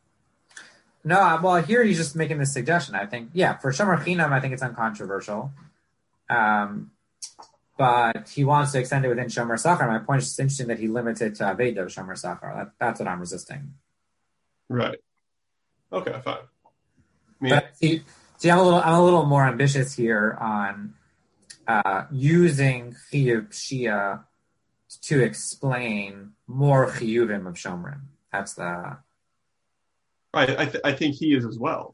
Speaker 2: No, well, here he's just making this suggestion. I think, yeah, for Shomer Chinam, I think it's uncontroversial. Um, but he wants to extend it within Shomer Sachar. My point is just interesting that he limits it to Aveda of Shomer Sachar. That, that's what I'm resisting.
Speaker 7: Right. Okay, fine. I mean,
Speaker 2: But see, see, I'm a little, I'm a little more ambitious here on uh, using Chiyuv Shia to explain more Chiyuvim of Shomrim. That's the
Speaker 7: right. I, th- I think he is as well.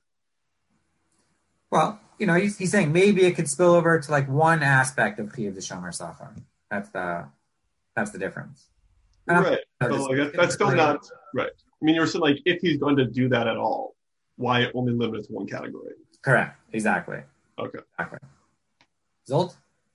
Speaker 2: well, you know, he's, he's saying maybe it could spill over to like one aspect of Chiyuv the Shomer Sachar. That's the that's the difference.
Speaker 7: Right. But like, that, that's still not right. I mean, you were saying like if he's going to do that at all, why only limit it to one category?
Speaker 2: Correct. Exactly.
Speaker 7: Okay.
Speaker 2: Exactly. Zolt?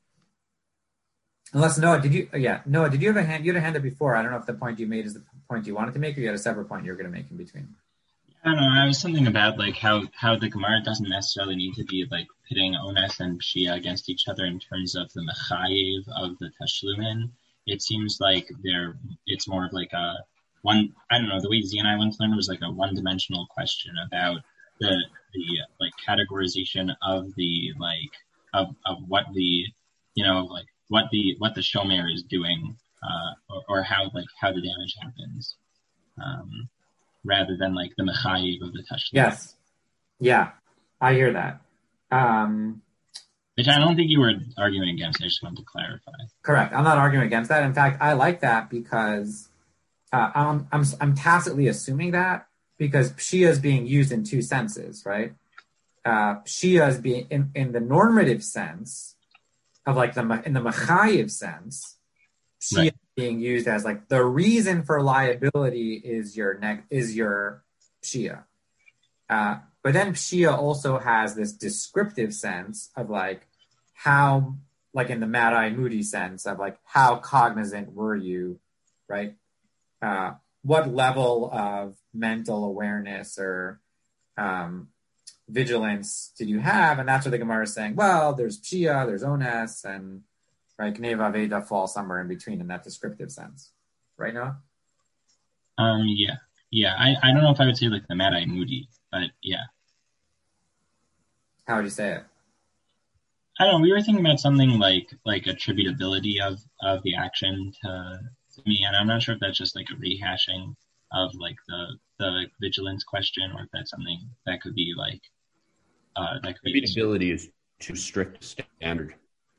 Speaker 2: Unless Noah, did you? Yeah, Noah, did you have a hand? You had a hand up before. I don't know if the point you made is the point you wanted to make, or you had a separate point you were going to make in between.
Speaker 6: I don't know. I was something about like how, how the Gemara doesn't necessarily need to be like pitting Ones and Pshia against each other in terms of the mechayiv of the Tashlumin. It seems like they're it's more of like a one. I don't know. The way Z and I went to learn was like a one-dimensional question about the the like categorization of the like of of what the you know like. what the what the shomer is doing, uh, or, or how like how the damage happens, um, rather than like the mechayiv of the touchdown.
Speaker 2: Yes, yeah, I hear that. Um,
Speaker 6: Which I don't think you were arguing against. I just wanted to clarify.
Speaker 2: Correct. I'm not arguing against that. In fact, I like that because uh, I'm I'm I'm tacitly assuming that because pshia is being used in two senses, right? Uh, pshia is being in, in the normative sense. Of like the in the mechayiv sense, pshia right. being used as like the reason for liability is your neg- is your pshia, uh, but then pshia also has this descriptive sense of like how like in the Madai Moody sense of like how cognizant were you, right? Uh, what level of mental awareness or um, vigilance did you have? And that's what the Gemara is saying. Well, there's Pshia, there's Ones, and right, Gneva Veda fall somewhere in between in that descriptive sense. Right, Noah?
Speaker 6: Um, yeah. Yeah, I, I don't know if I would say like the Madai Moody, but yeah.
Speaker 2: How would you say it?
Speaker 6: I don't know, we were thinking about something like like attributability of, of the action to, to me, and I'm not sure if that's just like a rehashing of like the the vigilance question, or if that's something that could be like uh, that could be
Speaker 1: attributability is too strict standard.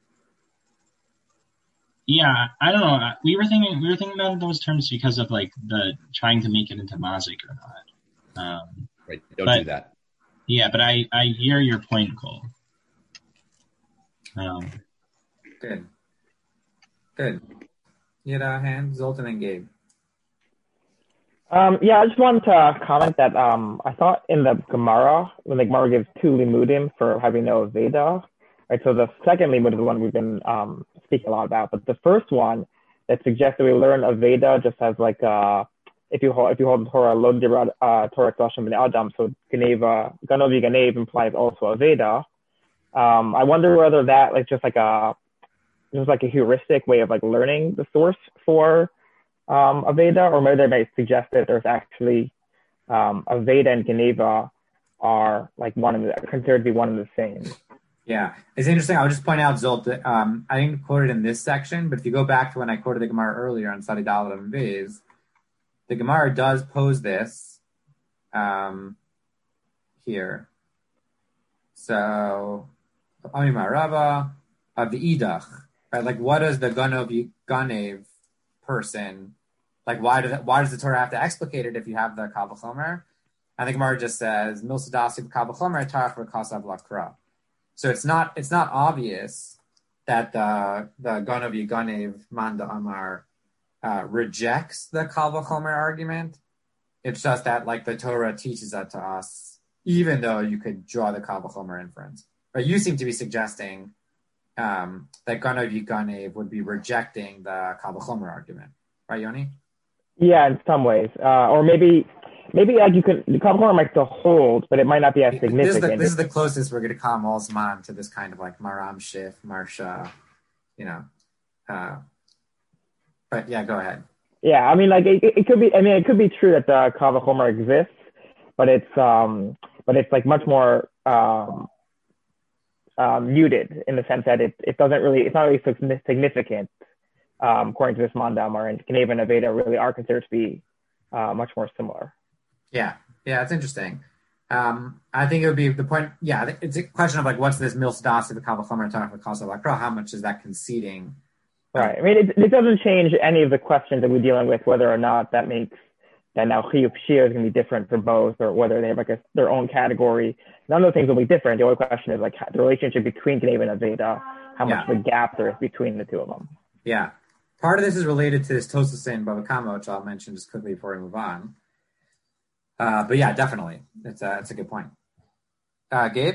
Speaker 6: Yeah, I don't know. We were thinking we were thinking about those terms because of like the trying to make it into mazik or not. Um,
Speaker 1: right, don't
Speaker 6: but,
Speaker 1: do that.
Speaker 6: Yeah, but I, I hear your point, Cole. Um,
Speaker 2: Good. Good. You had a hand, Zoltan and Gabe.
Speaker 3: Um, yeah, I just wanted to comment that um, I thought in the Gemara, when the Gemara gives two limudim for having no Veda, right? So the second limud is the one we've been um, speaking a lot about, but the first one that suggests that we learn a Veda just as like a if you hold if you hold the Torah lo dirad uh, Torah Tzashim b'nei Adam, so Geneva Ganovi Ganev implies also Aveda. Um, I wonder whether that like just like a just like a heuristic way of like learning the source for um, Aveda, or maybe they might suggest that there's actually um, Aveda and Geneva are like one of the considered to be one and the same.
Speaker 2: Yeah, it's interesting. I would just point out, Zolt, that um, I didn't quote it in this section, but if you go back to when I quoted the Gemara earlier on Sadi Dalet and Viz, the Gemara does pose this um, here. So, Amima Rava of the Idach, right? Like, what does the Ganov Ganev person, like, why does it, why does the Torah have to explicate it if you have the Kal V'chomer? And the Gemara just says, Mil Sadasi Kal V'chomer Tarach V'kasav Lakra. So it's not it's not obvious that the the Ganav Ganev Manda Amar uh, rejects the Kal V'chomer argument. It's just that like the Torah teaches that to us, even though you could draw the Kal V'chomer inference. But you seem to be suggesting um, that Ganav Ganev would be rejecting the Kal V'chomer argument, right, Yoni?
Speaker 3: Yeah, in some ways, uh, or maybe. Maybe like you could, the Kal V'chomer might still hold, but it might not be as significant.
Speaker 2: This is the, this is the closest we're going to come all Zman to this kind of like Maram Shif, Marsha, you know. Uh, but yeah, go ahead.
Speaker 3: Yeah, I mean, like it, it could be. I mean, it could be true that the Kal V'chomer exists, but it's um, but it's like much more um, uh, muted in the sense that it it doesn't really, it's not really significant. Um, according to this Mandamar, and Geneva and Aveda really are considered to be uh, much more similar.
Speaker 2: Yeah, yeah, it's interesting. Um, I think it would be the point. Yeah, it's a question of like, what's this milsdas of the Kal V'chomer Tarach V'kasav Lakra? How much is that conceding?
Speaker 3: Right. I mean, it, it doesn't change any of the questions that we're dealing with, whether or not that makes that now Chiyuv Shia is going to be different for both, or whether they have like a, their own category. None of the things will be different. The only question is like the relationship between Geneva and Aveda, how much
Speaker 2: Yeah.
Speaker 3: of a gap there is between the two of them.
Speaker 2: Yeah, part of this is related to this Tosafos in Bava Kama, which I'll mention just quickly before we move on. Uh, but yeah, definitely, it's a it's a good point. Uh, Gabe?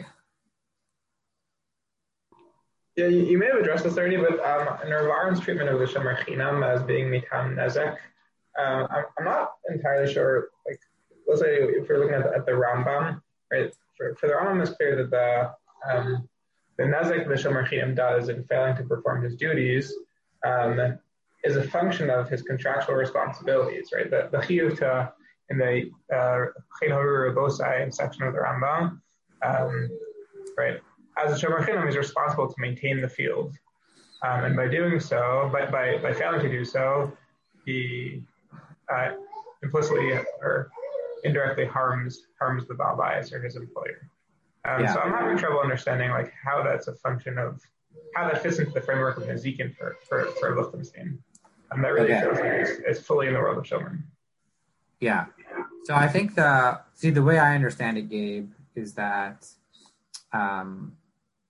Speaker 8: Yeah, you, you may have addressed this already, but um, in Rav Aharon's treatment of the Shomer Chinam as being mitam nezek, uh, I'm, I'm not entirely sure. Like, let's say if we're looking at the, at the Rambam, right? For, for the Rambam, it's clear that the um, the nezek the Shomer Chinam does in failing to perform his duties um, is a function of his contractual responsibilities, right? The the chiyuv to in the Chen Haru Bosai section of the Rambam, um, right? As a Shomer Chinam, he's responsible to maintain the field, um, and by doing so, by, by by failing to do so, he uh, implicitly or indirectly harms harms the Baal Bayis or his employer. Um,
Speaker 2: Yeah.
Speaker 8: So I'm having trouble understanding like how that's a function of how that fits into the framework of Nezikin for for for Lichtenstein. And that really
Speaker 2: Okay.
Speaker 8: shows that it's, it's fully in the world of Shomer.
Speaker 2: Yeah. So I think the see the way I understand it, Gabe, is that um,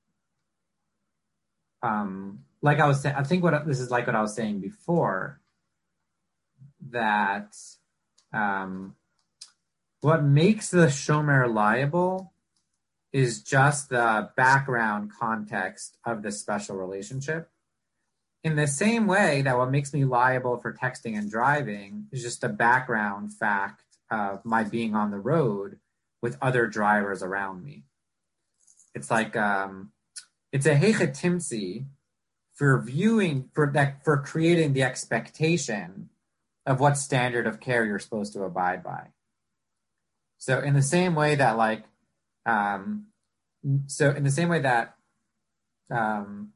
Speaker 2: um, like I was saying, I think what this is like what I was saying before, that um, what makes the Shomer liable is just the background context of this special relationship. In the same way that what makes me liable for texting and driving is just a background fact of my being on the road with other drivers around me. It's like, um, it's a hechetimsi for viewing, for that, for creating the expectation of what standard of care you're supposed to abide by. So in the same way that like, um, so in the same way that, um,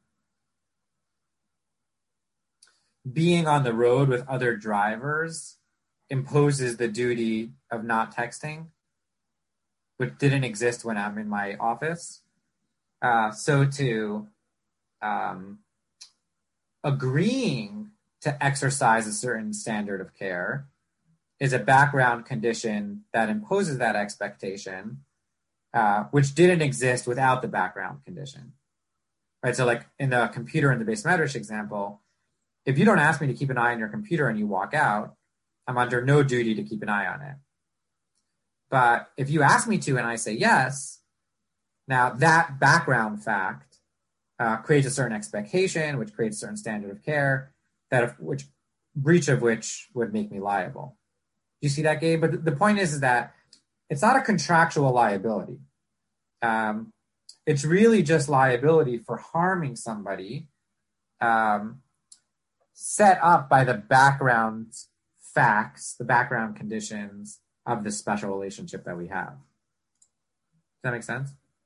Speaker 2: being on the road with other drivers imposes the duty of not texting, which didn't exist when I'm in my office. Uh, so to um, agreeing to exercise a certain standard of care is a background condition that imposes that expectation, uh, which didn't exist without the background condition. Right. So like in the computer in the base medrash example, if you don't ask me to keep an eye on your computer and you walk out, I'm under no duty to keep an eye on it. But if you ask me to and I say yes, now that background fact uh, creates a certain expectation, which creates a certain standard of care, that if, which breach of which would make me liable. you see that, Gabe? But the point is, is that it's not a contractual liability. Um, it's really just liability for harming somebody, um, set up by the background facts, the background conditions of the special relationship that we have. Does that make sense?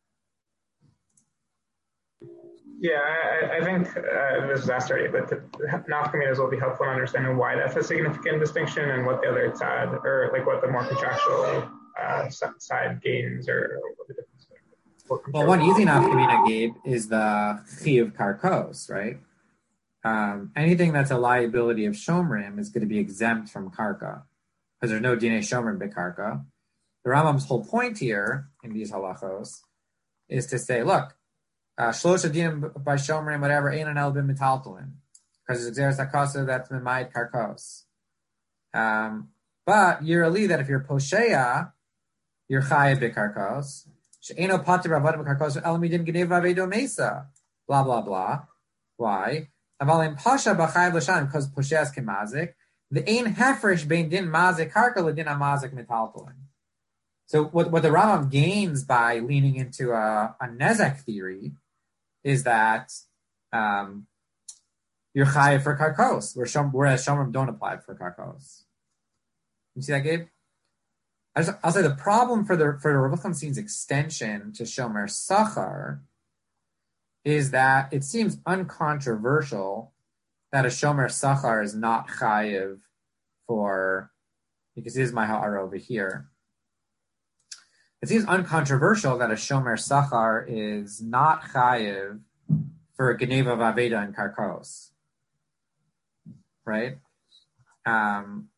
Speaker 8: Yeah, I, I think uh, this was asked already, but the nafkaminas will be helpful in understanding why that's a significant distinction and what the other side, or like what the more contractual uh, side gains, or what the difference is.
Speaker 2: Well, one easy nafkamina, Gabe, is the chiyuv karkos, right? Um, anything that's a liability of shomrim is going to be exempt from karka because there's no dinei shomrim bekarka. The Rambam's whole point here in these halachos is to say, look, shlosha dinim by shomrim, whatever, ein an el bin metaltalin, because it's exeris hakasa that's memayit karkos. Um, but you're ali that if you're posheya, you're chayav bekarkos. She'eno pater ravadim bekarkos elamidim genev vavedo mesa. Blah blah blah. Why? Aval in pasha b'chayav l'shan because posheas kemazik. The ein hefresh bein din mazik karka l'din amazik metaltalin. So what, what the Rambam gains by leaning into a, a nezek theory is that um, you're chayav for karkos, whereas shomrim don't apply for karkos. You see that, Gabe? I just, I'll say the problem for the for the Rav Chamsin's extension to shomer sachar is that it seems uncontroversial that a shomer sachar is not chayav for, because this is my ha'ara over here. It seems uncontroversial that a shomer sachar is not chayiv for geneva vaveda and karkos, right? Um,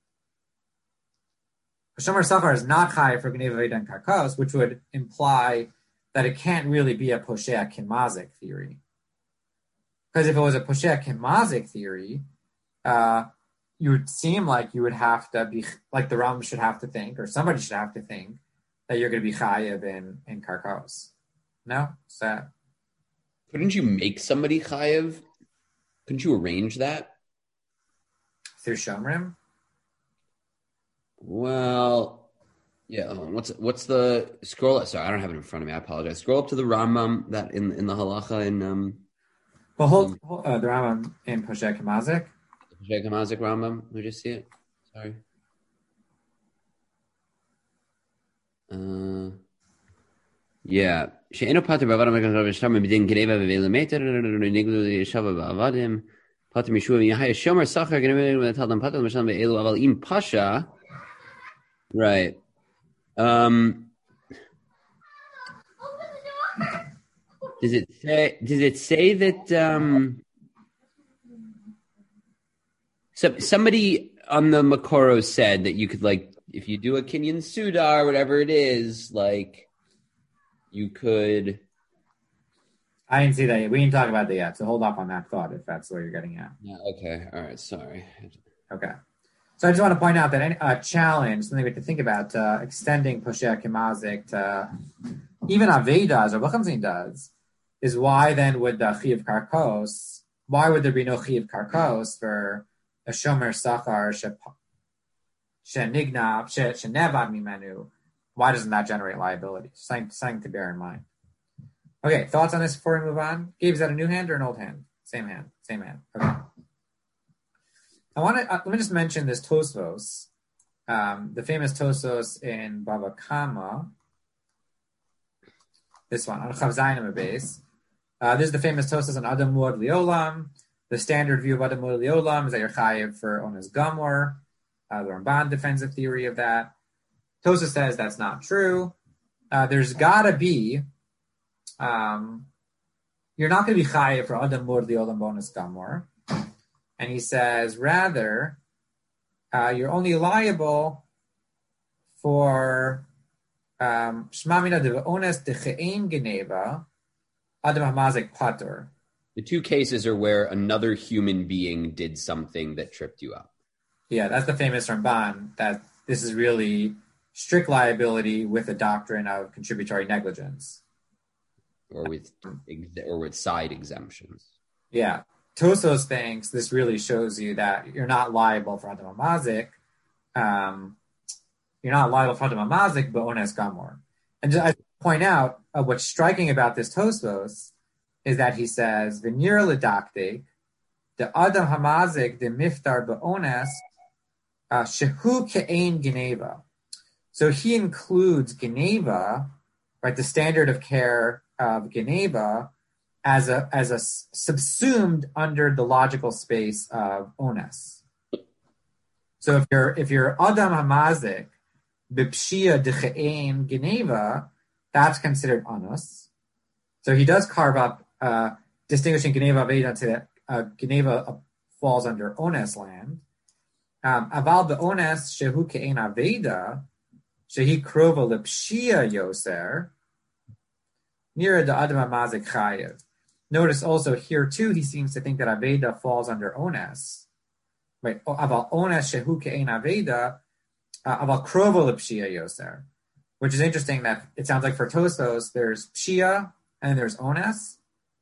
Speaker 2: a shomer sachar is not chayiv for geneva vaveda and karkos, which would imply that it can't really be a poshea kimazik theory. Because if it was a poshea kimazik theory, uh, you would seem like you would have to be, like the Rambam should have to think, or somebody should have to think, that you're going to be chayiv in, in karkos. No? Is that...
Speaker 1: Couldn't you make somebody chayiv? Couldn't you arrange that?
Speaker 2: Through shomrim?
Speaker 1: Well, yeah. What's what's the scroll? Sorry, I don't have it in front of me. I apologize. Scroll up to the Rambam that in in the halacha in um.
Speaker 2: Well, hold, um, hold uh, the Rambam in Posheh Kamazik.
Speaker 1: Posheh Kamazik Rambam. Let me just see it. Sorry. Uh, yeah. She'eno pater b'avadim me'karav shtamim b'din geneva v'veilameter niglu yeshava b'avadim pater mishuv v'yahaya shomer sachar geneva v'netaldan pater l'mashal ve'elu aval im pasha. Right. Um. Does it say? Does it say that? Um. So somebody on the Makoro said that you could like. If you do a Kinyan Suda or whatever it is, like, you could...
Speaker 2: I didn't see that yet. We didn't talk about that yet, so hold off on that thought if that's what you're getting at.
Speaker 1: Yeah, okay. All right, sorry.
Speaker 2: Okay. So I just want to point out that a uh, challenge, something we have to think about, uh, extending Posheh Kimazik to even Avedas, or Bachamzin does, is why then would the Chiv Karkos, why would there be no Chiv Karkos for a Shomer Sachar Shep Shenignab, Shenevad Mimenu? Why doesn't that generate liability? Something, something to bear in mind. Okay, thoughts on this before we move on? Gabe, is that a new hand or an old hand? Same hand, same hand. Okay. I want to, uh, let me just mention this Tosfos, um, the famous Tosfos in Bava Kama. This one, on Chav Zayin base. Uh, this is the famous Tosfos on Adam Muad Liolam. The standard view of Adam Muad Liolam is that you're chayiv for Onas Gamor. Uh, the Ramban defends a theory of that. Tosa says that's not true. Uh, there's got to be, um, you're not going to be chayiv for Adam Mur Liolam Bonus Gamor. And he says, rather, uh, you're only liable for Shmamina de Ones de Che'ein Geneva Adam Hamazik Patur.
Speaker 1: The two cases are where another human being did something that tripped you up.
Speaker 2: Yeah, that's the famous Ramban, that this is really strict liability with a doctrine of contributory negligence.
Speaker 1: Or with or with side exemptions.
Speaker 2: Yeah. Tosos thinks this really shows you that you're not liable for Adam Hamazik, um, you're not liable for Adam Hamazik, but Ones Gamor. And just, I point out uh, what's striking about this Tosfos is that he says, V'nir l'daktik, the Adam Hamazik, the Miftar ba'ones, uh, shehu ke'ein Geneva. So he includes Geneva, right, the standard of care of Geneva, as a as a subsumed under the logical space of Ones. So if you're if you're Adam Hamazik, b'pshia deche'ein Geneva, that's considered Ones. So he does carve up, uh, distinguishing Geneva Aveda to that uh, Geneva falls under Ones land. Um, Aval be'ones shehu ke'ein Aveda, shehi krova l'pshia yoser, nira da Adam Hamazik chayev. Notice also here too, he seems to think that Aveda falls under Ones. Right? Aval Ones shehu ke'ein Aveda, aval krova l'pshia yoser. Which is interesting that it sounds like for Tosfos, there's pshia and there's Ones.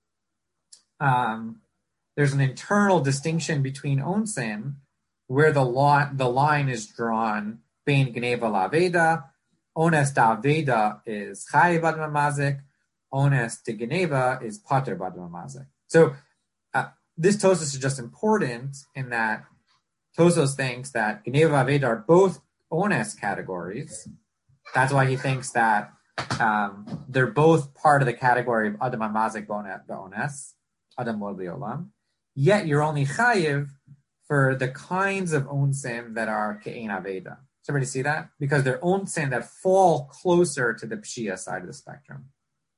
Speaker 2: Um, there's an internal distinction between onsin, where the law, the line is drawn bein Geneva la'aveda, Ones da'aveda is chayiv Adam Hamazik, Ones de Geneva is pater Adam Hamazik. So uh, this Tosfos is just important in that Tosfos thinks that Geneva Aveda are both Ones categories. That's why he thinks that um, they're both part of the category of Adam Hamazik ba'ones, Adam Lo B'Olam. Yet you're only chayiv for the kinds of onsim that are ke'ein Aveda. Does everybody see that? Because they're onsim that fall closer to the pshia side of the spectrum.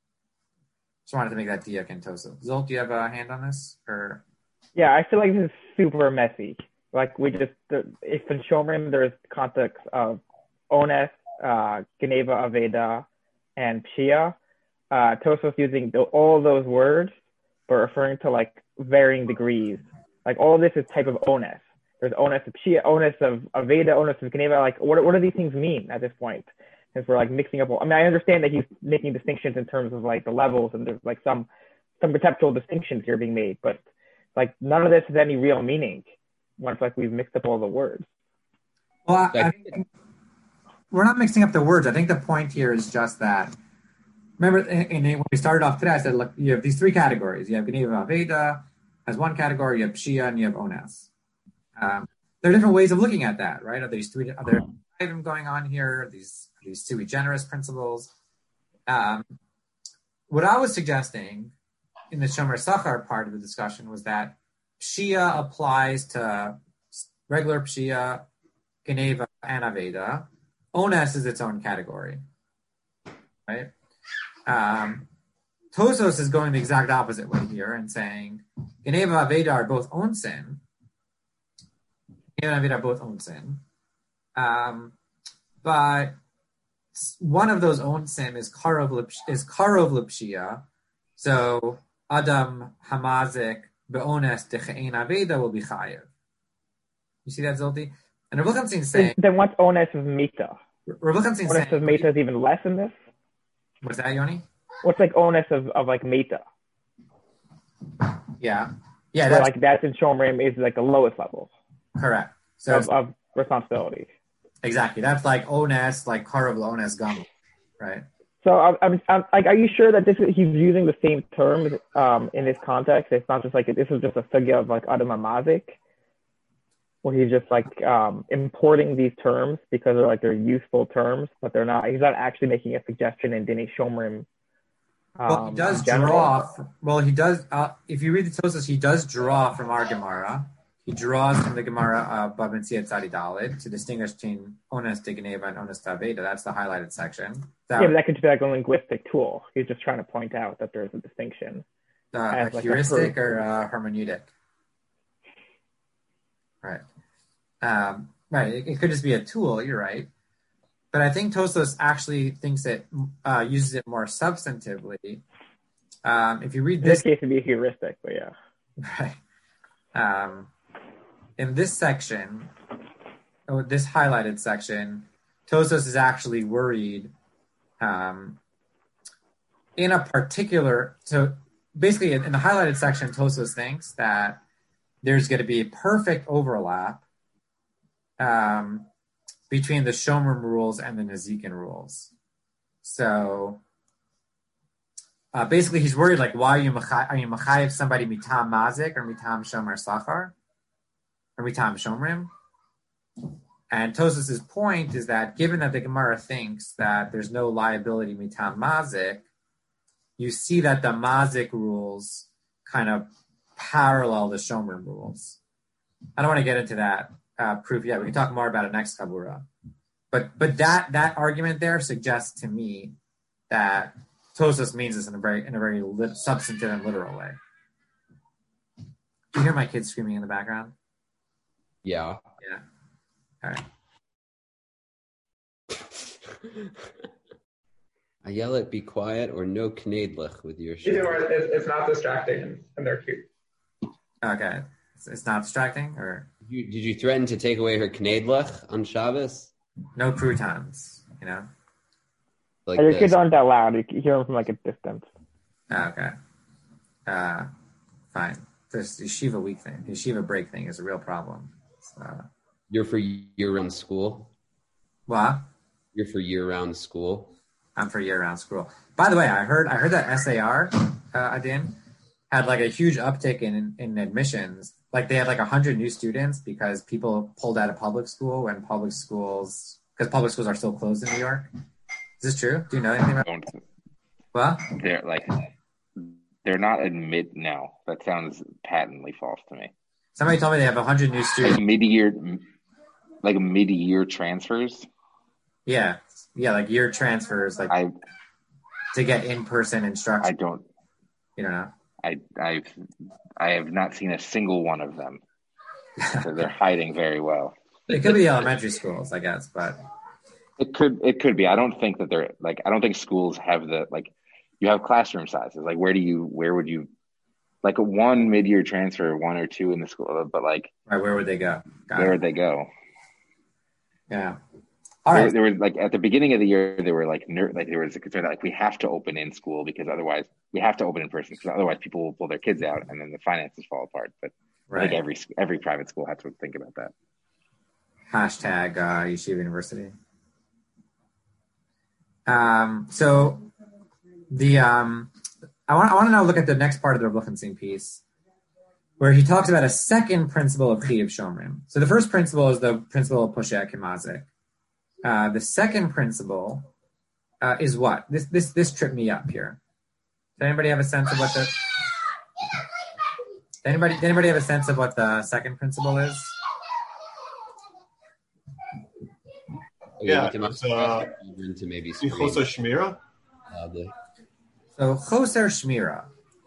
Speaker 2: Just wanted to make that diak in Tosfos. Zolt, do you have a hand on this? Or
Speaker 3: yeah, I feel like this is super messy. Like we just, if in Shomrim there's context of Ones, uh, Geneva Aveda, and Pshia, uh, Tosfos using the, all those words, but referring to like varying degrees. Like all of this is type of Ones. There's Ones of Pshia, Ones of Aveda, Ones of Geneva. Like what, what do these things mean at this point? Since we're like mixing up. I mean, I understand that he's making distinctions in terms of like the levels, and there's like some some conceptual distinctions here being made, but like none of this has any real meaning once like we've mixed up all the words.
Speaker 2: Well, I, I think we're not mixing up the words. I think the point here is just that. Remember, in, in, when we started off today, I said, look, you have these three categories. You have Geneva Aveda as one category, you have Pshia, and you have Ones. Um, there are different ways of looking at that, right? Are these three? Are there five of them going on here? These these sui generis principles. Um, what I was suggesting in the Shomer Sachar part of the discussion was that Pshia applies to regular Pshia, Geneva, and Aveda. Ones is its own category, right? Um, Tosfos is going the exact opposite way here and saying Geneva and Aveda are both onsin. Geneva and Aveda are both onsin. Um, but one of those onsin is karov is karov l'pshia. So Adam Hamazik be'ones deche'ein Aveda will be chayev. You see that, Zolti? And Rav Lichtenstein is saying...
Speaker 3: Then what's Ones of Meta?
Speaker 2: Rav Lichtenstein is
Speaker 3: Ones
Speaker 2: saying...
Speaker 3: of Meta is even less than this?
Speaker 2: What's that, Yoni?
Speaker 3: What's like Ones of, of like Meta?
Speaker 2: Yeah. Yeah,
Speaker 3: Where,
Speaker 2: that's...
Speaker 3: like that's in Shomrim is like the lowest level.
Speaker 2: Correct. So
Speaker 3: of, of responsibility.
Speaker 2: Exactly. That's like Ones, like Karav Ones Gam, right?
Speaker 3: So I'm, I'm, I'm like, are you sure that this is, he's using the same terms um, in this context? It's not just like, this is just a sugya of like Adam Hamazik, where he's just like um, importing these terms because they're like, they're useful terms, but they're not, he's not actually making a suggestion in Dinei Shomrim. Um,
Speaker 2: well, he does draw, from, well, he does, uh, if you read the Tosfos, he does draw from our Gemara. He draws from the Gemara of Bava Metzia Tzadi Daled to distinguish between Ones de Geneva and Ones de Aveda. That's the highlighted section.
Speaker 3: That, yeah, but that could be like a linguistic tool. He's just trying to point out that there's a distinction.
Speaker 2: Uh, a like heuristic a or a hermeneutic? Right. Um, right. It, it could just be a tool. You're right. But I think Tosfos actually thinks it uh, uses it more substantively. Um, if you read this,
Speaker 3: in this case, it'd be a heuristic, but yeah.
Speaker 2: Right. Um, in this section, oh, this highlighted section, Tosfos is actually worried um, in a particular. So basically, in the highlighted section, Tosfos thinks that there's going to be a perfect overlap um, between the Shomrim rules and the Nezikin rules. So uh, basically, he's worried, like, why are you machayev, are you machayev somebody mitam mazik or mitam shomer sachar or mitam shomrim? And Tosfos's point is that given that the Gemara thinks that there's no liability mitam mazik, you see that the mazik rules kind of parallel the shomrim rules. I don't want to get into that uh, proof yet. We can talk more about it next Chabura. But but that that argument there suggests to me that Tosfos means this in a very in a very lit, substantive and literal way. Do you hear my kids screaming in the background?
Speaker 1: Yeah.
Speaker 2: Yeah. All right.
Speaker 1: I yell at be quiet or no knedlich with your
Speaker 8: Either
Speaker 1: show.
Speaker 8: way, it's, it's not distracting and, and they're cute.
Speaker 2: Okay. It's, it's not distracting, or
Speaker 1: Did you, did you threaten to take away her knedlich on Shabbos?
Speaker 2: no croutons, you know?
Speaker 1: Like
Speaker 3: Your
Speaker 1: the-
Speaker 3: kids aren't that loud. You can hear them from like a distance.
Speaker 2: Oh, okay. Uh, fine. This yeshiva week thing, the yeshiva break thing is a real problem. So,
Speaker 1: You're for year-round school?
Speaker 2: well,
Speaker 1: You're for year-round school?
Speaker 2: I'm for year-round school. By the way, I heard I heard that S A R, uh, Adin, had like a huge uptick in in admissions. Like they had like one hundred new students because people pulled out of public school when public schools, because public schools are still closed in New York. Is this true? Do you know anything about
Speaker 4: Don't
Speaker 2: Well,
Speaker 4: they're like they're not admit no. That sounds patently false to me.
Speaker 2: somebody told me they have one hundred new
Speaker 4: Like
Speaker 2: students.
Speaker 4: mid-year, like mid-year transfers.
Speaker 2: Yeah. Yeah, like year transfers, like
Speaker 4: I
Speaker 2: to get in-person
Speaker 4: I
Speaker 2: instruction.
Speaker 4: don't
Speaker 2: You don't know?
Speaker 4: I I've I have not seen a single one of them. So they're hiding very well.
Speaker 2: It could be elementary schools, I guess, but
Speaker 4: It could it could be. I don't think that they're like I don't think schools have the like you have classroom sizes. Like where do you where would you like a one mid-year transfer, one or two in the school, but like
Speaker 2: right, where would they go? Got
Speaker 4: where
Speaker 2: it.
Speaker 4: would they go?
Speaker 2: Yeah. All
Speaker 4: There,
Speaker 2: right.
Speaker 4: there was like at the beginning of the year, there were like ner- like there was a concern that like we have to open in school because otherwise we have to open in person because otherwise people will pull their kids out and then the finances fall apart. But I
Speaker 2: Right.
Speaker 4: think every every private school has to think about that.
Speaker 2: Hashtag uh, Yeshiva University. Um, so the um, I want I want to now look at the next part of the Rav Lichtenstein piece, where he talks about a second principle of Chiyuv Shomrim. So the first principle is the principle of Poshea Kemazik. Uh, the second principle uh, is what? This this this tripped me up here. Does anybody have a sense of what the? Does anybody does anybody have a sense of what the second principle is?
Speaker 7: Yeah,
Speaker 1: we can
Speaker 7: it's, uh,
Speaker 1: into maybe
Speaker 7: Chosa Shmira.
Speaker 1: loudly.
Speaker 2: So Choser Shmira.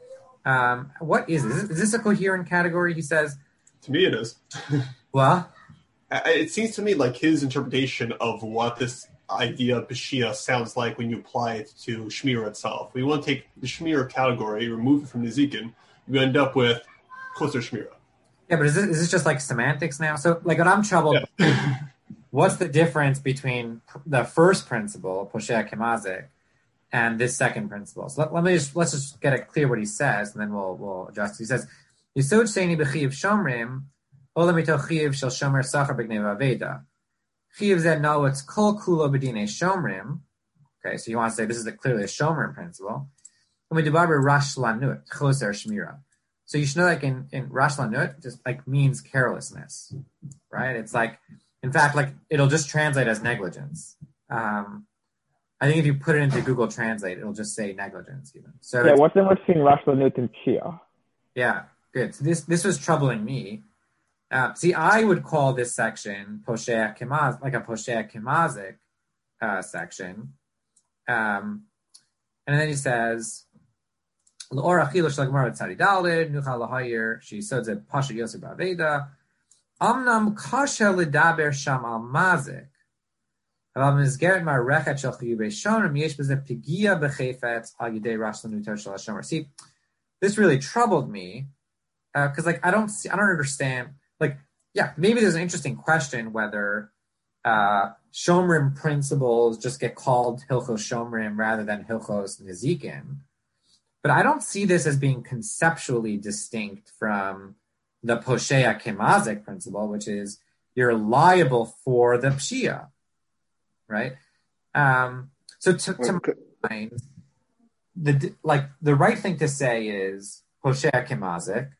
Speaker 2: Um, what is this? Is this a coherent category? He says,
Speaker 7: To me, it is.
Speaker 2: well,
Speaker 7: I- It seems to me like his interpretation of what this idea of Bashia sounds like when you apply it to Shmira itself. We want to take the Shmira category, remove it from Nezikin, you end up with Choser Shmira.
Speaker 2: yeah, but is this, is this just like semantics now? So like what I'm troubled,
Speaker 7: Yeah.
Speaker 2: what's the difference between the first principle, Poshea Kemazik, and this second principle? So let, let me just, let's just get it clear what he says, and then we'll we'll adjust. He says, Yisod Sheini B'Chiv Shomrim, Olam Ito Chiv Shel Shomer Sachar B'Gneva Veda. Chiv Zeh no, it's Kol Kulo B'Dinei Shomrim. Okay, so you want to say this is a, clearly a Shomrim principle. And we debar Rash Lanut, Choser Shmira. So you should know like in, in Rash Lanut just like means carelessness, right? It's like, in fact, like it'll just translate as negligence. Um, I think if you put it into Google Translate, it'll just say negligence even. So
Speaker 3: Yeah,
Speaker 2: it's-
Speaker 3: what's the difference between Rosh Lanut and Chia?
Speaker 2: yeah, good. So this this was troubling me. Uh, see, I would call this section Poshea Kemaz, like a Poshea Kemazik uh, section. Um, and then he says, L'or achilu shel Gemara b'tzadi daled, nuchal lahayir, she says it Pasha Yosef Baveda. Amnam kasha ledaber sham al mazik. אבל במסגרת מערכת של חיובי שומרים, יש בזה פגיעה בחפץ על ידי ראש לנותו של השומר. See, this really troubled me, because uh, like I don't see, I don't understand. Like, yeah, maybe there's an interesting question whether uh, Shomrim principles just get called Hilchos Shomrim rather than Hilchos Nezikin. But I don't see this as being conceptually distinct from the Poshea Kemazik principle, which is you're liable for the pshia, right? Um, so to, to my mind, the like the right thing to say is Poshea Kemazik,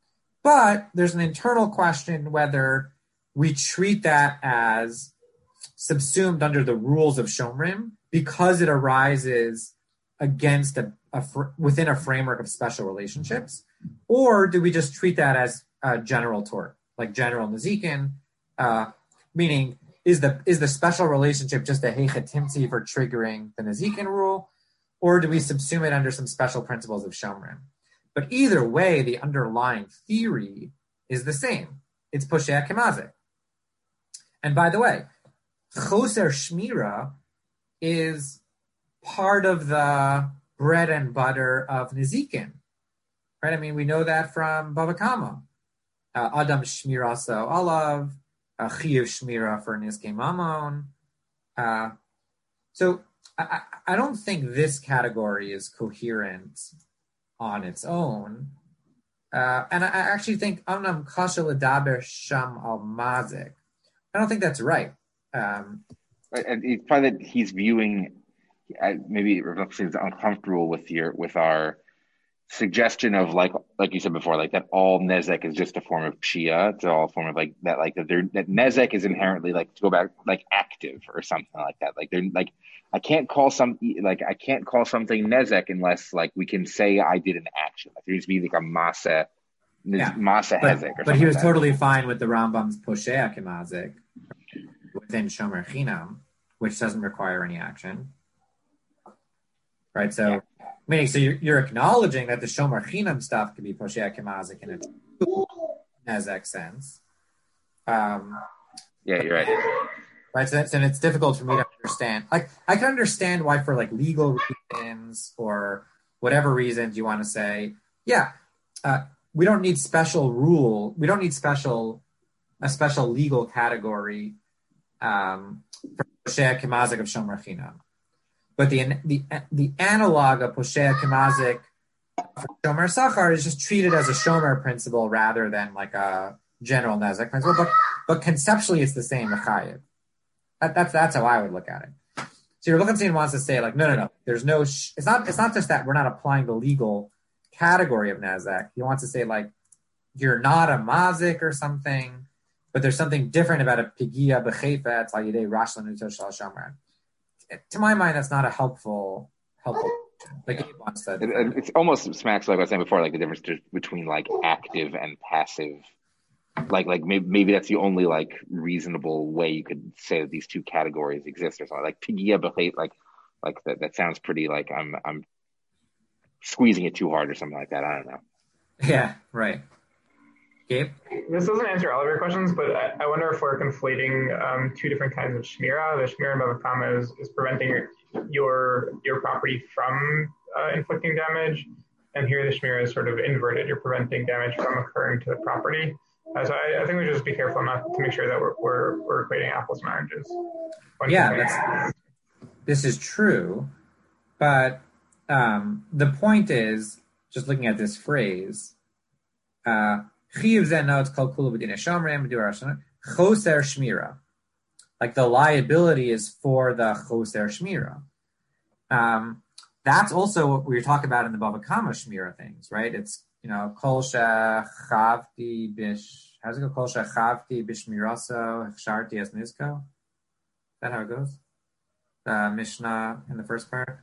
Speaker 2: but there's an internal question whether we treat that as subsumed under the rules of Shomrim because it arises against a, a fr- within a framework of special relationships, or do we just treat that as a general tort, like general Nazikin, uh, meaning is the is the special relationship just a heichatimtzi for triggering the Nazikin rule, or do we subsume it under some special principles of Shomrim? But either way, the underlying theory is the same. It's Poshea Kemazik. And by the way, Choser Shmira is part of the bread and butter of Nazikin, right? I mean, we know that from Bava Kama. Uh, Adam Shmira so Olav, uh, Chiyuv Shmira for Nizke Mamon. Uh, so I, I don't think this category is coherent on its own. Uh, and I, I actually think Amnam Kasha L'daber Sham Al Mazik. I don't think that's right. Um,
Speaker 4: and it's probably that he's viewing, maybe Rav Nachman is uncomfortable with your with our suggestion of like like you said before, like that all nezek is just a form of pshia. It's all a form of like that, like that. There that nezek is inherently like to go back like active or something like that. Like they're like I can't call some like I can't call something nezek unless like we can say I did an action. Like there needs to be like a masa
Speaker 2: yeah.
Speaker 4: masa
Speaker 2: but,
Speaker 4: hezek. Or
Speaker 2: but he was
Speaker 4: like
Speaker 2: totally fine with the Rambam's Poshea Kemazik within Shomer Chinam, which doesn't require any action. Right, so yeah. meaning so you're, you're acknowledging that the Shomer Chinam stuff could be Poshea Kemazik in a nezek sense. Um,
Speaker 4: yeah, you're right.
Speaker 2: Right, so, that's, and it's difficult for me to understand. Like, I can understand why, for like legal reasons or whatever reasons you want to say, yeah, uh, we don't need special rule. We don't need special a special legal category um, for Poshea Kemazik of Shomer Chinam. But the the the analog of Poshea Kemazik for Shomer Sachar is just treated as a Shomer principle rather than like a general Nezek principle. But but conceptually, it's the same Mechayev. That, that's that's how I would look at it. So your Luchtenstein wants to say like, no, no, no. There's no. Sh- it's not. It's not just that we're not applying the legal category of Nezek. He wants to say like, you're not a mazik or something, but there's something different about a pigia b'chefetz al yidei rashlan uto shal shomer. To my mind, that's not a helpful, helpful. Like he wants to.
Speaker 4: It, it's almost smacks like I was saying before, like the difference between like active and passive. Like, like maybe maybe that's the only like reasonable way you could say that these two categories exist or something. Like pigia b'chefetz, like like that. That sounds pretty like I'm I'm squeezing it too hard or something like that. I don't know.
Speaker 2: Yeah. Right. Gabe?
Speaker 8: This doesn't answer all of your questions, but I, I wonder if we're conflating um, two different kinds of shmira. The shmira in Bava Kama is, is preventing your, your your property from uh, inflicting damage, and here the shmira is sort of inverted. You're preventing damage from occurring to the property. Uh, so I, I think we should just be careful not to make sure that we're we're, we're equating apples and oranges.
Speaker 2: Yeah, that's, this is true, but um, the point is, just looking at this phrase, uh, choser shmira. Like the liability is for the choser shmira. Um, that's also what we were talking about in the Bava Kama shmira things, right? It's, you know, kol shechavti bish, how's it go? Kol shechavti bishmiraso hechsharti es nizko. Is that how it goes? The Mishnah in the first part.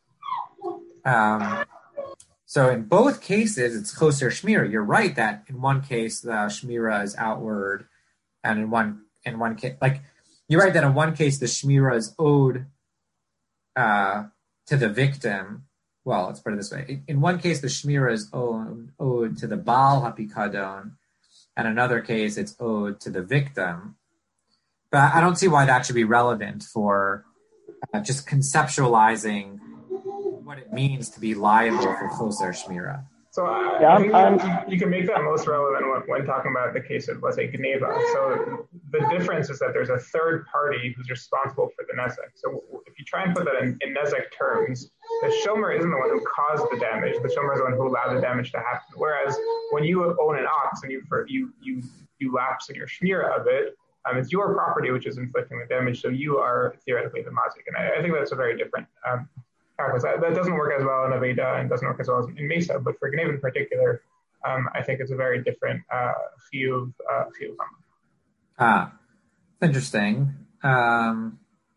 Speaker 2: Um, So in both cases, it's choser shmira. You're right that in one case the shmira is outward, and in one in one case, like you're right that in one case the shmira is owed uh, to the victim. Well, let's put it this way: in, in one case the shmira is owed, owed to the baal hapikadon, and another case it's owed to the victim. But I don't see why that should be relevant for uh, just conceptualizing what it means to be liable for choser shmira.
Speaker 8: So uh,
Speaker 3: yeah,
Speaker 8: I think
Speaker 3: I'm,
Speaker 8: you, you can make that most relevant when, when talking about the case of, let's say, Geneva. So the difference is that there's a third party who's responsible for the nezek. So if you try and put that in, in nezek terms, the shomer isn't the one who caused the damage. The shomer is the one who allowed the damage to happen. Whereas when you own an ox and you for, you you you lapse in your shmira of it, Um, it's your property which is inflicting the damage, so you are theoretically the mazik. And I, I think that's a very different um, calculus. That, that doesn't work as well in Aveda and doesn't work as well as in Mesa, but for Gnev in particular, um, I think it's a very different uh, chiyuv. Uh, chiyuv.
Speaker 2: Ah, it's interesting. Um,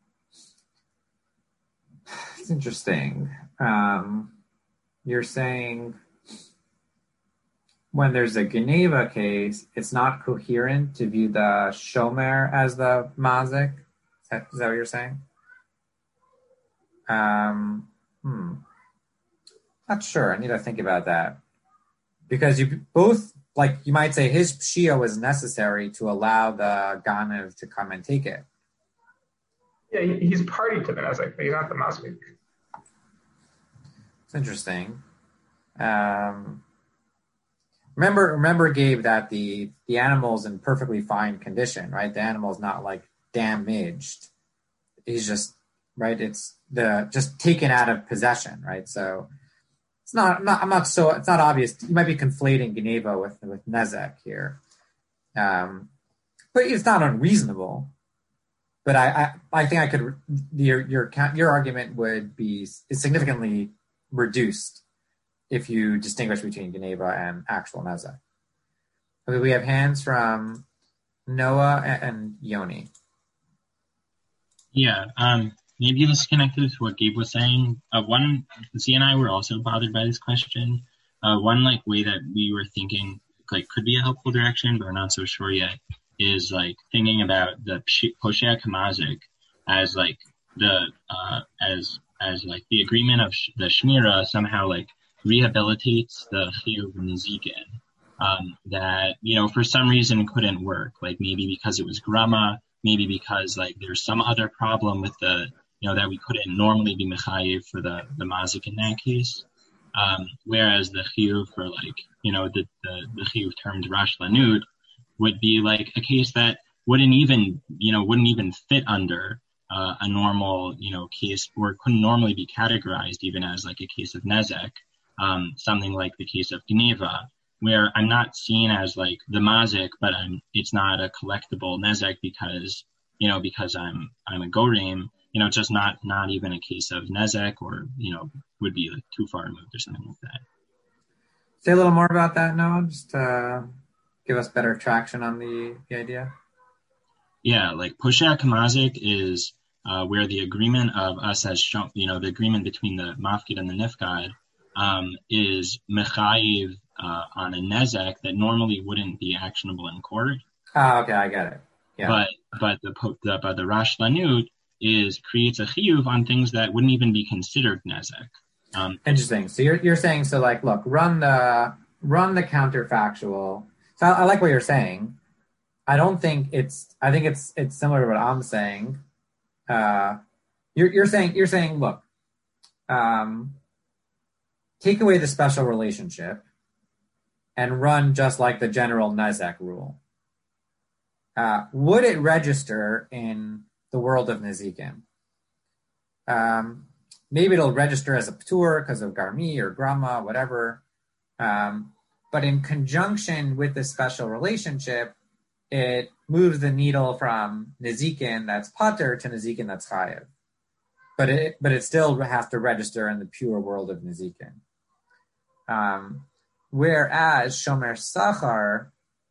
Speaker 2: it's interesting. Um, you're saying when there's a Geneva case, it's not coherent to view the Shomer as the Mazik? Is that, is that what you're saying? Um, hmm. Not sure. I need to think about that. Because you both, like, you might say his Shia was necessary to allow the Ganev to come and take it.
Speaker 8: Yeah, he, he's party to the Nezek, but he's not the Mazik.
Speaker 2: It's interesting. Um... Remember, remember, Gabe, that the the animal's in perfectly fine condition, right? The animal's not like damaged. He's just right. It's the just taken out of possession, right? So it's not. I'm not. I'm not so. It's not obvious. You might be conflating Geneva with with Nezek here, um, but it's not unreasonable. But I, I, I think I could. Your your your argument would be is significantly reduced if you distinguish between Geneva and actual Nezek. Okay, we have hands from Noah and, and Yoni.
Speaker 6: Yeah, um, maybe this is connected to what Gabe was saying. Uh, one, Z and I were also bothered by this question. Uh, one like way that we were thinking like could be a helpful direction, but we're not so sure yet, is like thinking about the Poshea Kamazik as like the uh, as as like the agreement of sh- the Shmira somehow like rehabilitates the Chiyuv Nezikin, um, that, you know, for some reason couldn't work. Like maybe because it was Grama, maybe because like there's some other problem with the, you know, that we couldn't normally be Mechayiv for the, the Mazik in that case. Um, whereas the Chiyuv for like, you know, the, the, the Chiyuv termed Rash Lanud would be like a case that wouldn't even, you know, wouldn't even fit under uh, a normal, you know, case, or couldn't normally be categorized even as like a case of Nezek. Um, something like the case of Geneva, where I'm not seen as like the Mazik, but I'm, it's not a collectible Nezek because, you know, because I'm, I'm a Gorim, you know, just not, not even a case of Nezek, or, you know, would be like too far removed or something like that.
Speaker 2: Say a little more about that, Noah, just uh, give us better traction on the, the idea.
Speaker 6: Yeah, like Poshea Kamazik is uh, where the agreement of us as shown, you know, the agreement between the Mafkid and the Nifkad, Um, is mechayiv uh, on a nezek that normally wouldn't be actionable in court.
Speaker 2: Oh, okay, I get it. Yeah.
Speaker 6: But but the the but the Rash Lanut is creates a chiyuv on things that wouldn't even be considered nezek. Um,
Speaker 2: Interesting. So you're you're saying so like look run the run the counterfactual. So I, I like what you're saying. I don't think it's. I think it's it's similar to what I'm saying. Uh, you're you're saying you're saying look. Um, Take away the special relationship and run just like the general Nezek rule. Uh, would it register in the world of Nezikin? Um, maybe it'll register as a Ptur because of Garmi or Grama, whatever. Um, but in conjunction with the special relationship, it moves the needle from Nezikin that's Pater to Nezikin that's Chayev. But it, but it still has to register in the pure world of Nezikin. Um, whereas Shomer Sachar,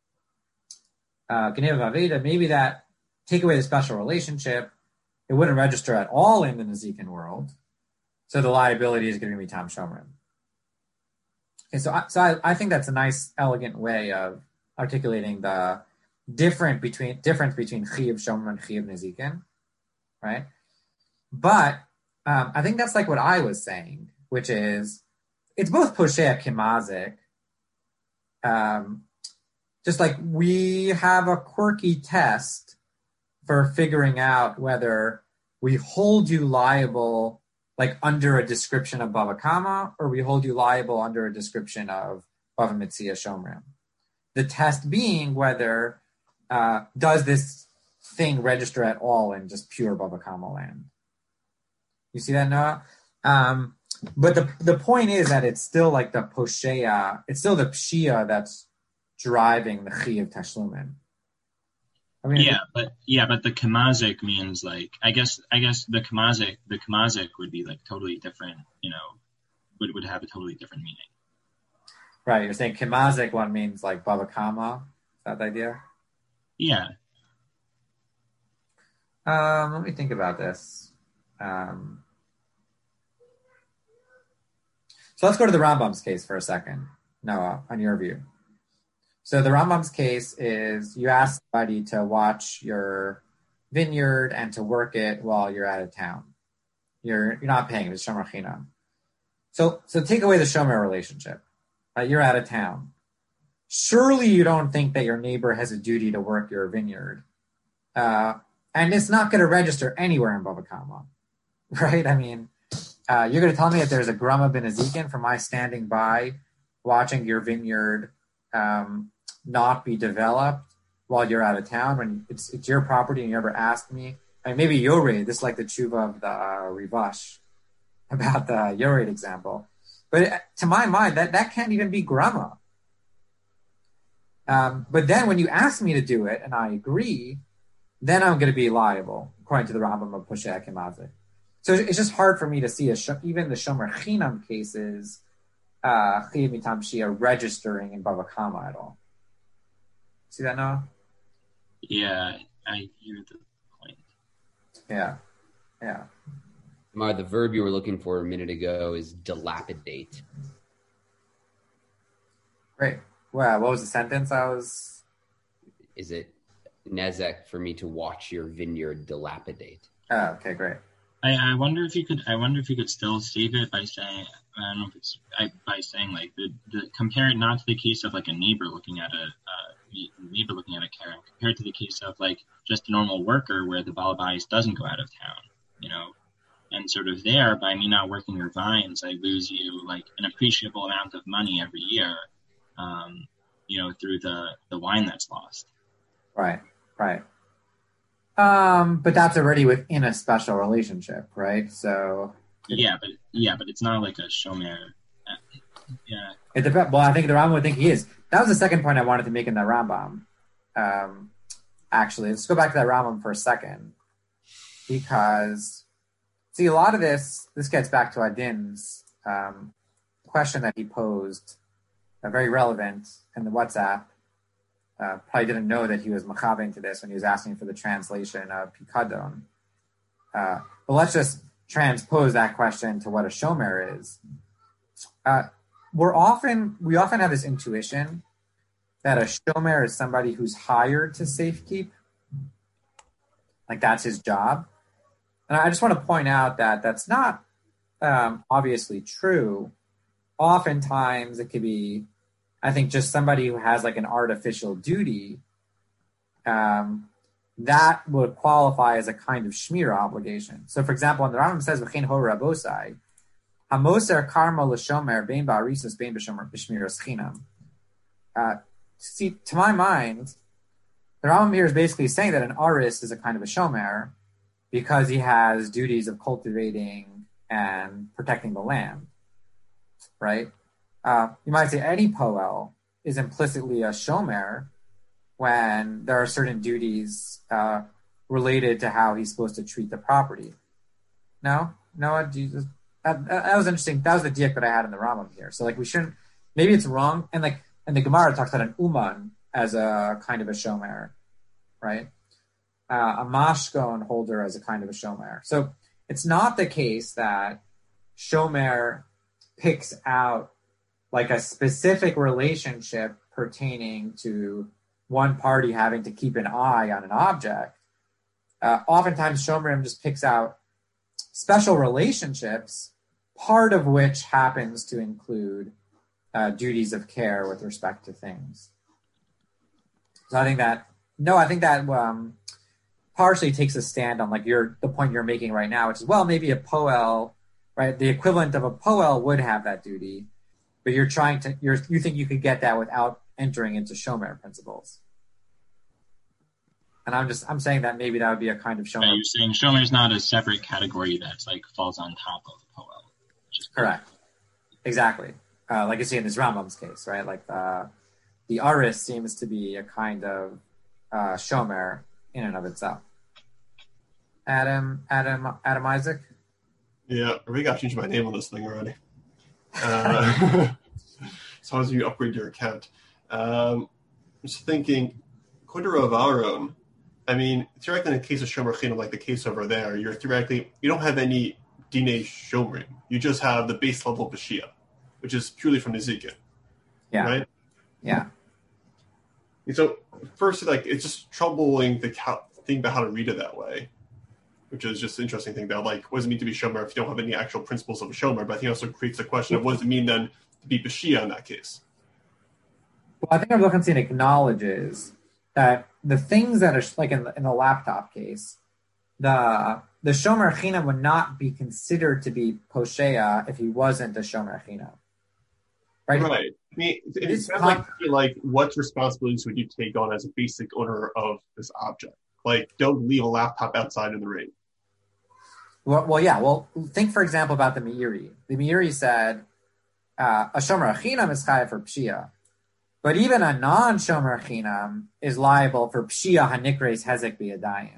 Speaker 2: uh, Geneva Vaveda, maybe that take away the special relationship, it wouldn't register at all in the Nezikin world. So the liability is going to be Tam Shomrim. Okay, so I, so I, I think that's a nice, elegant way of articulating the different between difference between Chiyuv Shomrim and Chiyuv Nezikin, right? But um, I think that's like what I was saying, which is it's both Poshea Kimazik. Um, just like we have a quirky test for figuring out whether we hold you liable like under a description of Bava Kama or we hold you liable under a description of Bava Metzia Shomrim. The test being whether uh, does this thing register at all in just pure Bava Kama land. You see that, Noah? Um, but the the point is that it's still like the Poshea, it's still the Pshia that's driving the Chi of Tashlumin. I mean,
Speaker 6: yeah, but yeah, but the Kamazik means like I guess I guess the Kamazik the Kamazik would be like totally different. You know, would would have a totally different meaning.
Speaker 2: Right. You're saying Kamazik one means like Baba Kama. Is that the idea?
Speaker 6: Yeah.
Speaker 2: Um, let me think about this. Um, so let's go to the Rambam's case for a second, Noah, on your view. So the Rambam's case is you ask somebody to watch your vineyard and to work it while you're out of town. You're you're not paying. It's shomer chinam. So so take away the shomer relationship. Right? You're out of town. Surely you don't think that your neighbor has a duty to work your vineyard. Uh, and it's not going to register anywhere in Bava Kama. Right? I mean, uh, you're going to tell me that there's a grama ben azikin for my standing by watching your vineyard um, not be developed while you're out of town when it's it's your property and you ever asked me. I mean, maybe Yored, this is like the tshuva of the uh, Rivash about the Yored example. But it, to my mind, that, that can't even be grama. Um, but then when you ask me to do it and I agree, then I'm going to be liable, according to the Rambam of Poshea Kemazik. So it's just hard for me to see a sh- even the Shomer Chinam cases, uh, Chiyav Mitam Shia registering in Bava Kama at all. See that, Noah?
Speaker 6: Yeah, I hear the point.
Speaker 2: Yeah, yeah.
Speaker 1: Mar, the verb you were looking for a minute ago is dilapidate.
Speaker 2: Great. Well, what was the sentence I was...
Speaker 1: Is it nezek for me to watch your vineyard dilapidate?
Speaker 2: Oh, okay, great.
Speaker 6: I, I wonder if you could. I wonder if you could still save it by saying. I don't know if it's I, by saying like the, the compare it not to the case of like a neighbor looking at a uh, neighbor looking at a carrot, compared to the case of like just a normal worker where the balabais doesn't go out of town. You know, and sort of there by me not working your vines, I lose you like an appreciable amount of money every year. Um, you know, through the the wine that's lost.
Speaker 2: Right. Right. Um, but that's already within a special relationship, right? So
Speaker 6: yeah, but yeah, but it's not like a shomer. Yeah,
Speaker 2: it depends. Well, I think the Rambam would think he is. That was the second point I wanted to make in that Rambam. Um, actually, let's go back to that Rambam for a second, because see, a lot of this this gets back to Adin's um, question that he posed, uh, very relevant in the WhatsApp. Uh, probably didn't know that he was machavein to this when he was asking for the translation of Pikadon. Uh, but let's just transpose that question to what a shomer is. Uh, we're often we often have this intuition that a shomer is somebody who's hired to safekeep, like that's his job. And I just want to point out that that's not um, obviously true. Oftentimes, it could be, I think, just somebody who has like an artificial duty, um, that would qualify as a kind of shmira obligation. So, for example, when the Rambam says "V'chein ho rabosai," hamoser karma l'shomer bein ba'arisus bein b'shomer b'shmiras chinam. Uh, see, to my mind, the Rambam here is basically saying that an aris is a kind of a shomer because he has duties of cultivating and protecting the land, right? Uh, you might say any poel is implicitly a shomer when there are certain duties uh, related to how he's supposed to treat the property. No? Noah, do you just, that, that was interesting. That was the diak that I had in the Rambam here. So, like, we shouldn't, maybe it's wrong. And, like, and the Gemara talks about an uman as a kind of a shomer, right? Uh, a mashkon holder as a kind of a shomer. So, it's not the case that shomer picks out like a specific relationship pertaining to one party having to keep an eye on an object. Uh, oftentimes, Shomerim just picks out special relationships, part of which happens to include uh, duties of care with respect to things. So I think that, no, I think that um, partially takes a stand on like your the point you're making right now, which is, well, maybe a poel, right? The equivalent of a poel would have that duty. But you're trying to, you're, you think you could get that without entering into shomer principles. And I'm just, I'm saying that maybe that would be a kind of shomer.
Speaker 6: Right, you're saying shomer is not a separate category that's like falls on top of the poel.
Speaker 2: Correct. Exactly. Uh, like you see in this Rambam's case, right? Like the, the aris seems to be a kind of uh, shomer in and of itself. Adam, Adam, Adam Isaac.
Speaker 7: Yeah, I really got to change my name on this thing already. Uh, as long as you upgrade your account. Um, I'm just thinking, according to Rav Aaron, I mean, theoretically in the case of Shomer Chinam, like the case over there, you're theoretically, you don't have any Dinei Shomrim. You just have the base level of Bashia, which is purely from Nezikin.
Speaker 2: Yeah.
Speaker 7: Right?
Speaker 2: Yeah.
Speaker 7: And so, first, like, it's just troubling to how, think about how to read it that way, which is just an interesting thing about, like, what does it mean to be Shomer if you don't have any actual principles of a Shomer? But I think it also creates the question of what does it mean then to be Bashia in that case?
Speaker 2: Well, I think Rav Lichtenstein acknowledges that the things that are, like in the, in the laptop case, the the Shomer Chinam would not be considered to be Poshea if he wasn't a Shomer Chinam. Right?
Speaker 7: Right. I mean, it,
Speaker 2: It's
Speaker 7: sounds
Speaker 2: con-
Speaker 7: like, like, what responsibilities would you take on as a basic owner of this object? Like, don't leave a laptop outside in the rain.
Speaker 2: Well, well, yeah. Well, think, for example, about the Meiri. The Meiri said, uh, a Shomer Chinam is chayav for Pshia. But even a non-Shomer Chinam is liable for Pshia hanikres hezek biyadayim.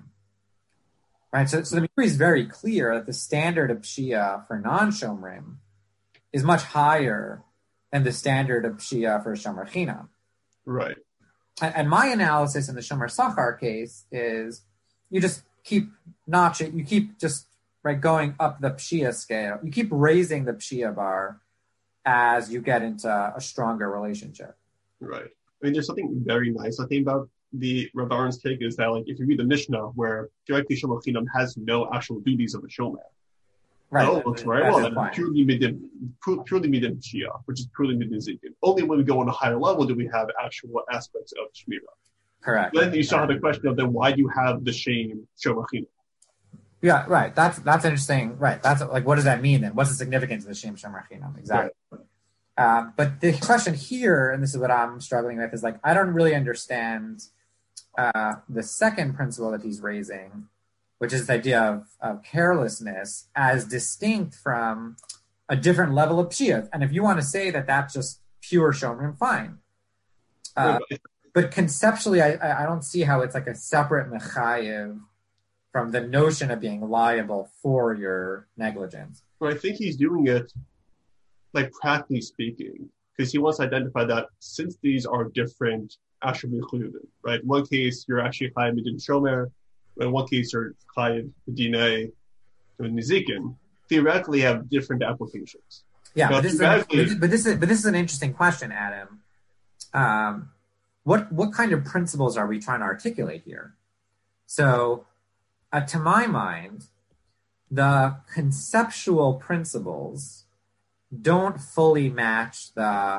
Speaker 2: Right? So, so the Meiri is very clear that the standard of Pshia for non-Shomrim is much higher than the standard of Pshia for Shomer Chinam.
Speaker 7: Right.
Speaker 2: And, and my analysis in the Shomer Sachar case is you just keep notching, you keep just right going up the Pshia scale. You keep raising the Pshia bar as you get into a stronger relationship.
Speaker 7: Right. I mean, there's something very nice, I think, about the Rav Aaron's take is that, like, if you read the Mishnah, where directly Shomer Chinam has no actual duties of a Shomer.
Speaker 2: Right.
Speaker 7: That all looks very
Speaker 2: That's
Speaker 7: well.
Speaker 2: his point.
Speaker 7: Purely midim, purely midim Shia, which is purely midim Zikin. Only when we go on a higher level do we have actual aspects of Shmira.
Speaker 2: Correct.
Speaker 7: Then you still have the question of then why do you have the shame Shomer Chinam?
Speaker 2: Yeah, right. That's that's interesting. Right. That's like, what does that mean then? What's the significance of the Shem Shomer Chinam? Exactly.
Speaker 7: Right.
Speaker 2: Um, but the question here, and this is what I'm struggling with, is like, I don't really understand uh, the second principle that he's raising, which is the idea of, of carelessness as distinct from a different level of Pshia. And if you want to say that that's just pure Shomrim, fine. Uh, but conceptually, I, I don't see how it's like a separate mechayev from the notion of being liable for your negligence.
Speaker 7: Well, I think he's doing it, like, practically speaking, because he wants to identify that since these are different actually included, right? In one case, you're actually chayav midin shomer. In one case, you're chayav dinei nizikin. Theoretically, have different applications.
Speaker 2: Yeah,
Speaker 7: Now,
Speaker 2: but this, is a, but this is but this is an interesting question, Adam. Um, what what kind of principles are we trying to articulate here? So, uh, to my mind, the conceptual principles don't fully match the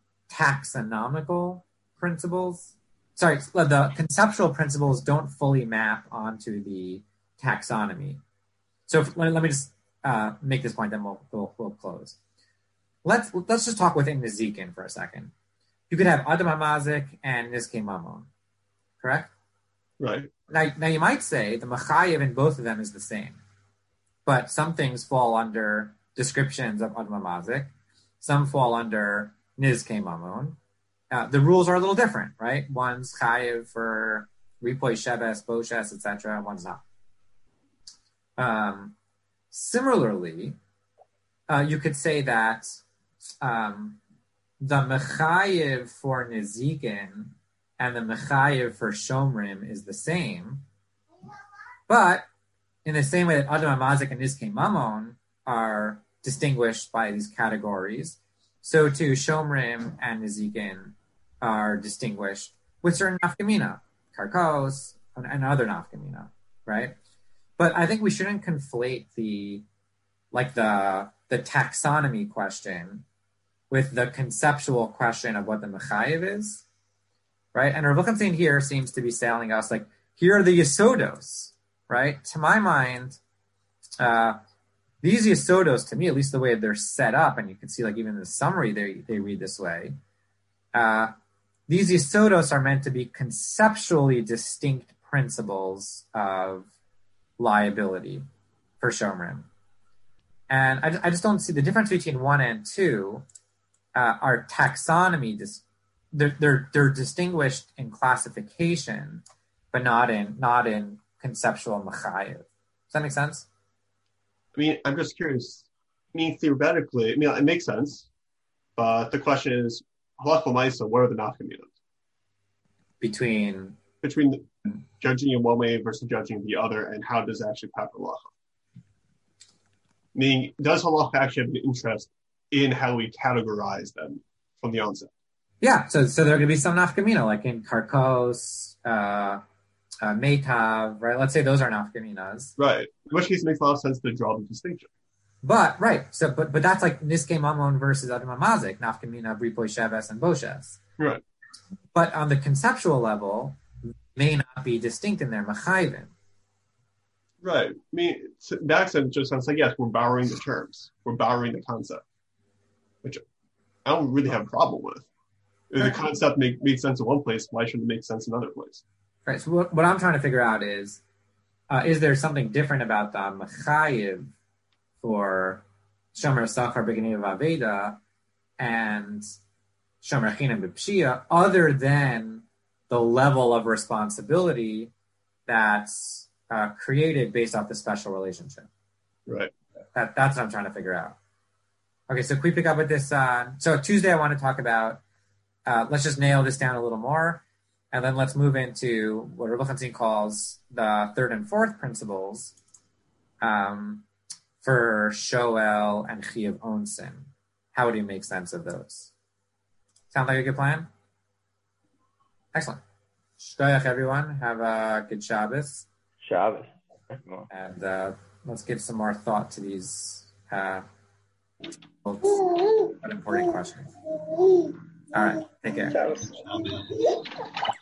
Speaker 2: taxonomical principles. Sorry, the conceptual principles don't fully map onto the taxonomy. So if, let, let me just uh, make this point, then we'll, we'll, we'll close. Let's let's just talk within Nezikin for a second. You could have Adam HaMazik and Nizkei Mamon, correct?
Speaker 7: Right.
Speaker 2: Now, now you might say the Mechayev in both of them is the same, but some things fall under descriptions of Adam HaMazik, some fall under Nizkei Mamon. Uh, the rules are a little different, right? One's chayiv for ripoy sheves, boshes, et cetera. One's not. Um, similarly, uh, you could say that um, the mechayiv for nizikin and the mechayiv for shomrim is the same, but in the same way that Adam HaMazik and Nizkei Mamon are distinguished by these categories, so too Shomrim and Nizikin are distinguished with certain nafkamina, karkos, and, and other nafkamina, right? But I think we shouldn't conflate the like the the taxonomy question with the conceptual question of what the mechayev is, right? And Rav Lichtenstein here seems to be telling us, like, here are the yesodos, right? To my mind, uh, these yesodos, to me, at least the way they're set up, and you can see, like, even in the summary, they they read this way. Uh, these yesodos are meant to be conceptually distinct principles of liability for Shomrim. And I, I just don't see the difference between one and two uh, are taxonomy. Dis- they're, they're, they're distinguished in classification, but not in not in conceptual machayev. Does that make sense?
Speaker 7: I mean, I'm just curious. I mean, theoretically, I mean, it makes sense, but the question is, halakha ma'isa, what are the nafkaminas?
Speaker 2: Between
Speaker 7: between judging in one way versus judging the other, and how does that actually impact halacha? Meaning, does halacha actually have an interest in how we categorize them from the onset?
Speaker 2: Yeah, so so there are going to be some nafkamina, like in karkos, uh, uh, meitav, right? Let's say those are nafkaminas.
Speaker 7: Right. In which case, it makes a lot of sense to draw the distinction.
Speaker 2: But right, so but but that's like niskei mamon versus adam mazik, nafkamina, bripoi sheves, and boshes.
Speaker 7: Right.
Speaker 2: But on the conceptual level, may not be distinct in their machayvin.
Speaker 7: Right. I mean, that sense just sounds like, yes, we're borrowing the terms. We're borrowing the concept, which I don't really have a problem with. If the concept make, makes sense in one place, why shouldn't it make sense in another place?
Speaker 2: Right. So what, what I'm trying to figure out is, uh, is there something different about the machayiv for Shomer Sachar Beginning of Aveda and Shomer Chinam B'Pshia other than the level of responsibility that's uh, created based off the special relationship?
Speaker 7: Right.
Speaker 2: That That's what I'm trying to figure out. Okay, so can we pick up with this? Uh, so Tuesday I want to talk about, uh, let's just nail this down a little more, and then let's move into what Rabbi Chatzin calls the third and fourth principles um, for Shoel and Chiyuv Onsin. How would you make sense of those? Sound like a good plan? Excellent. Shkoyach, everyone. Have a good Shabbos.
Speaker 5: Shabbos.
Speaker 2: And uh, let's give some more thought to these uh, but important questions. All right. Take care.
Speaker 8: Shabbos.
Speaker 6: Shabbos.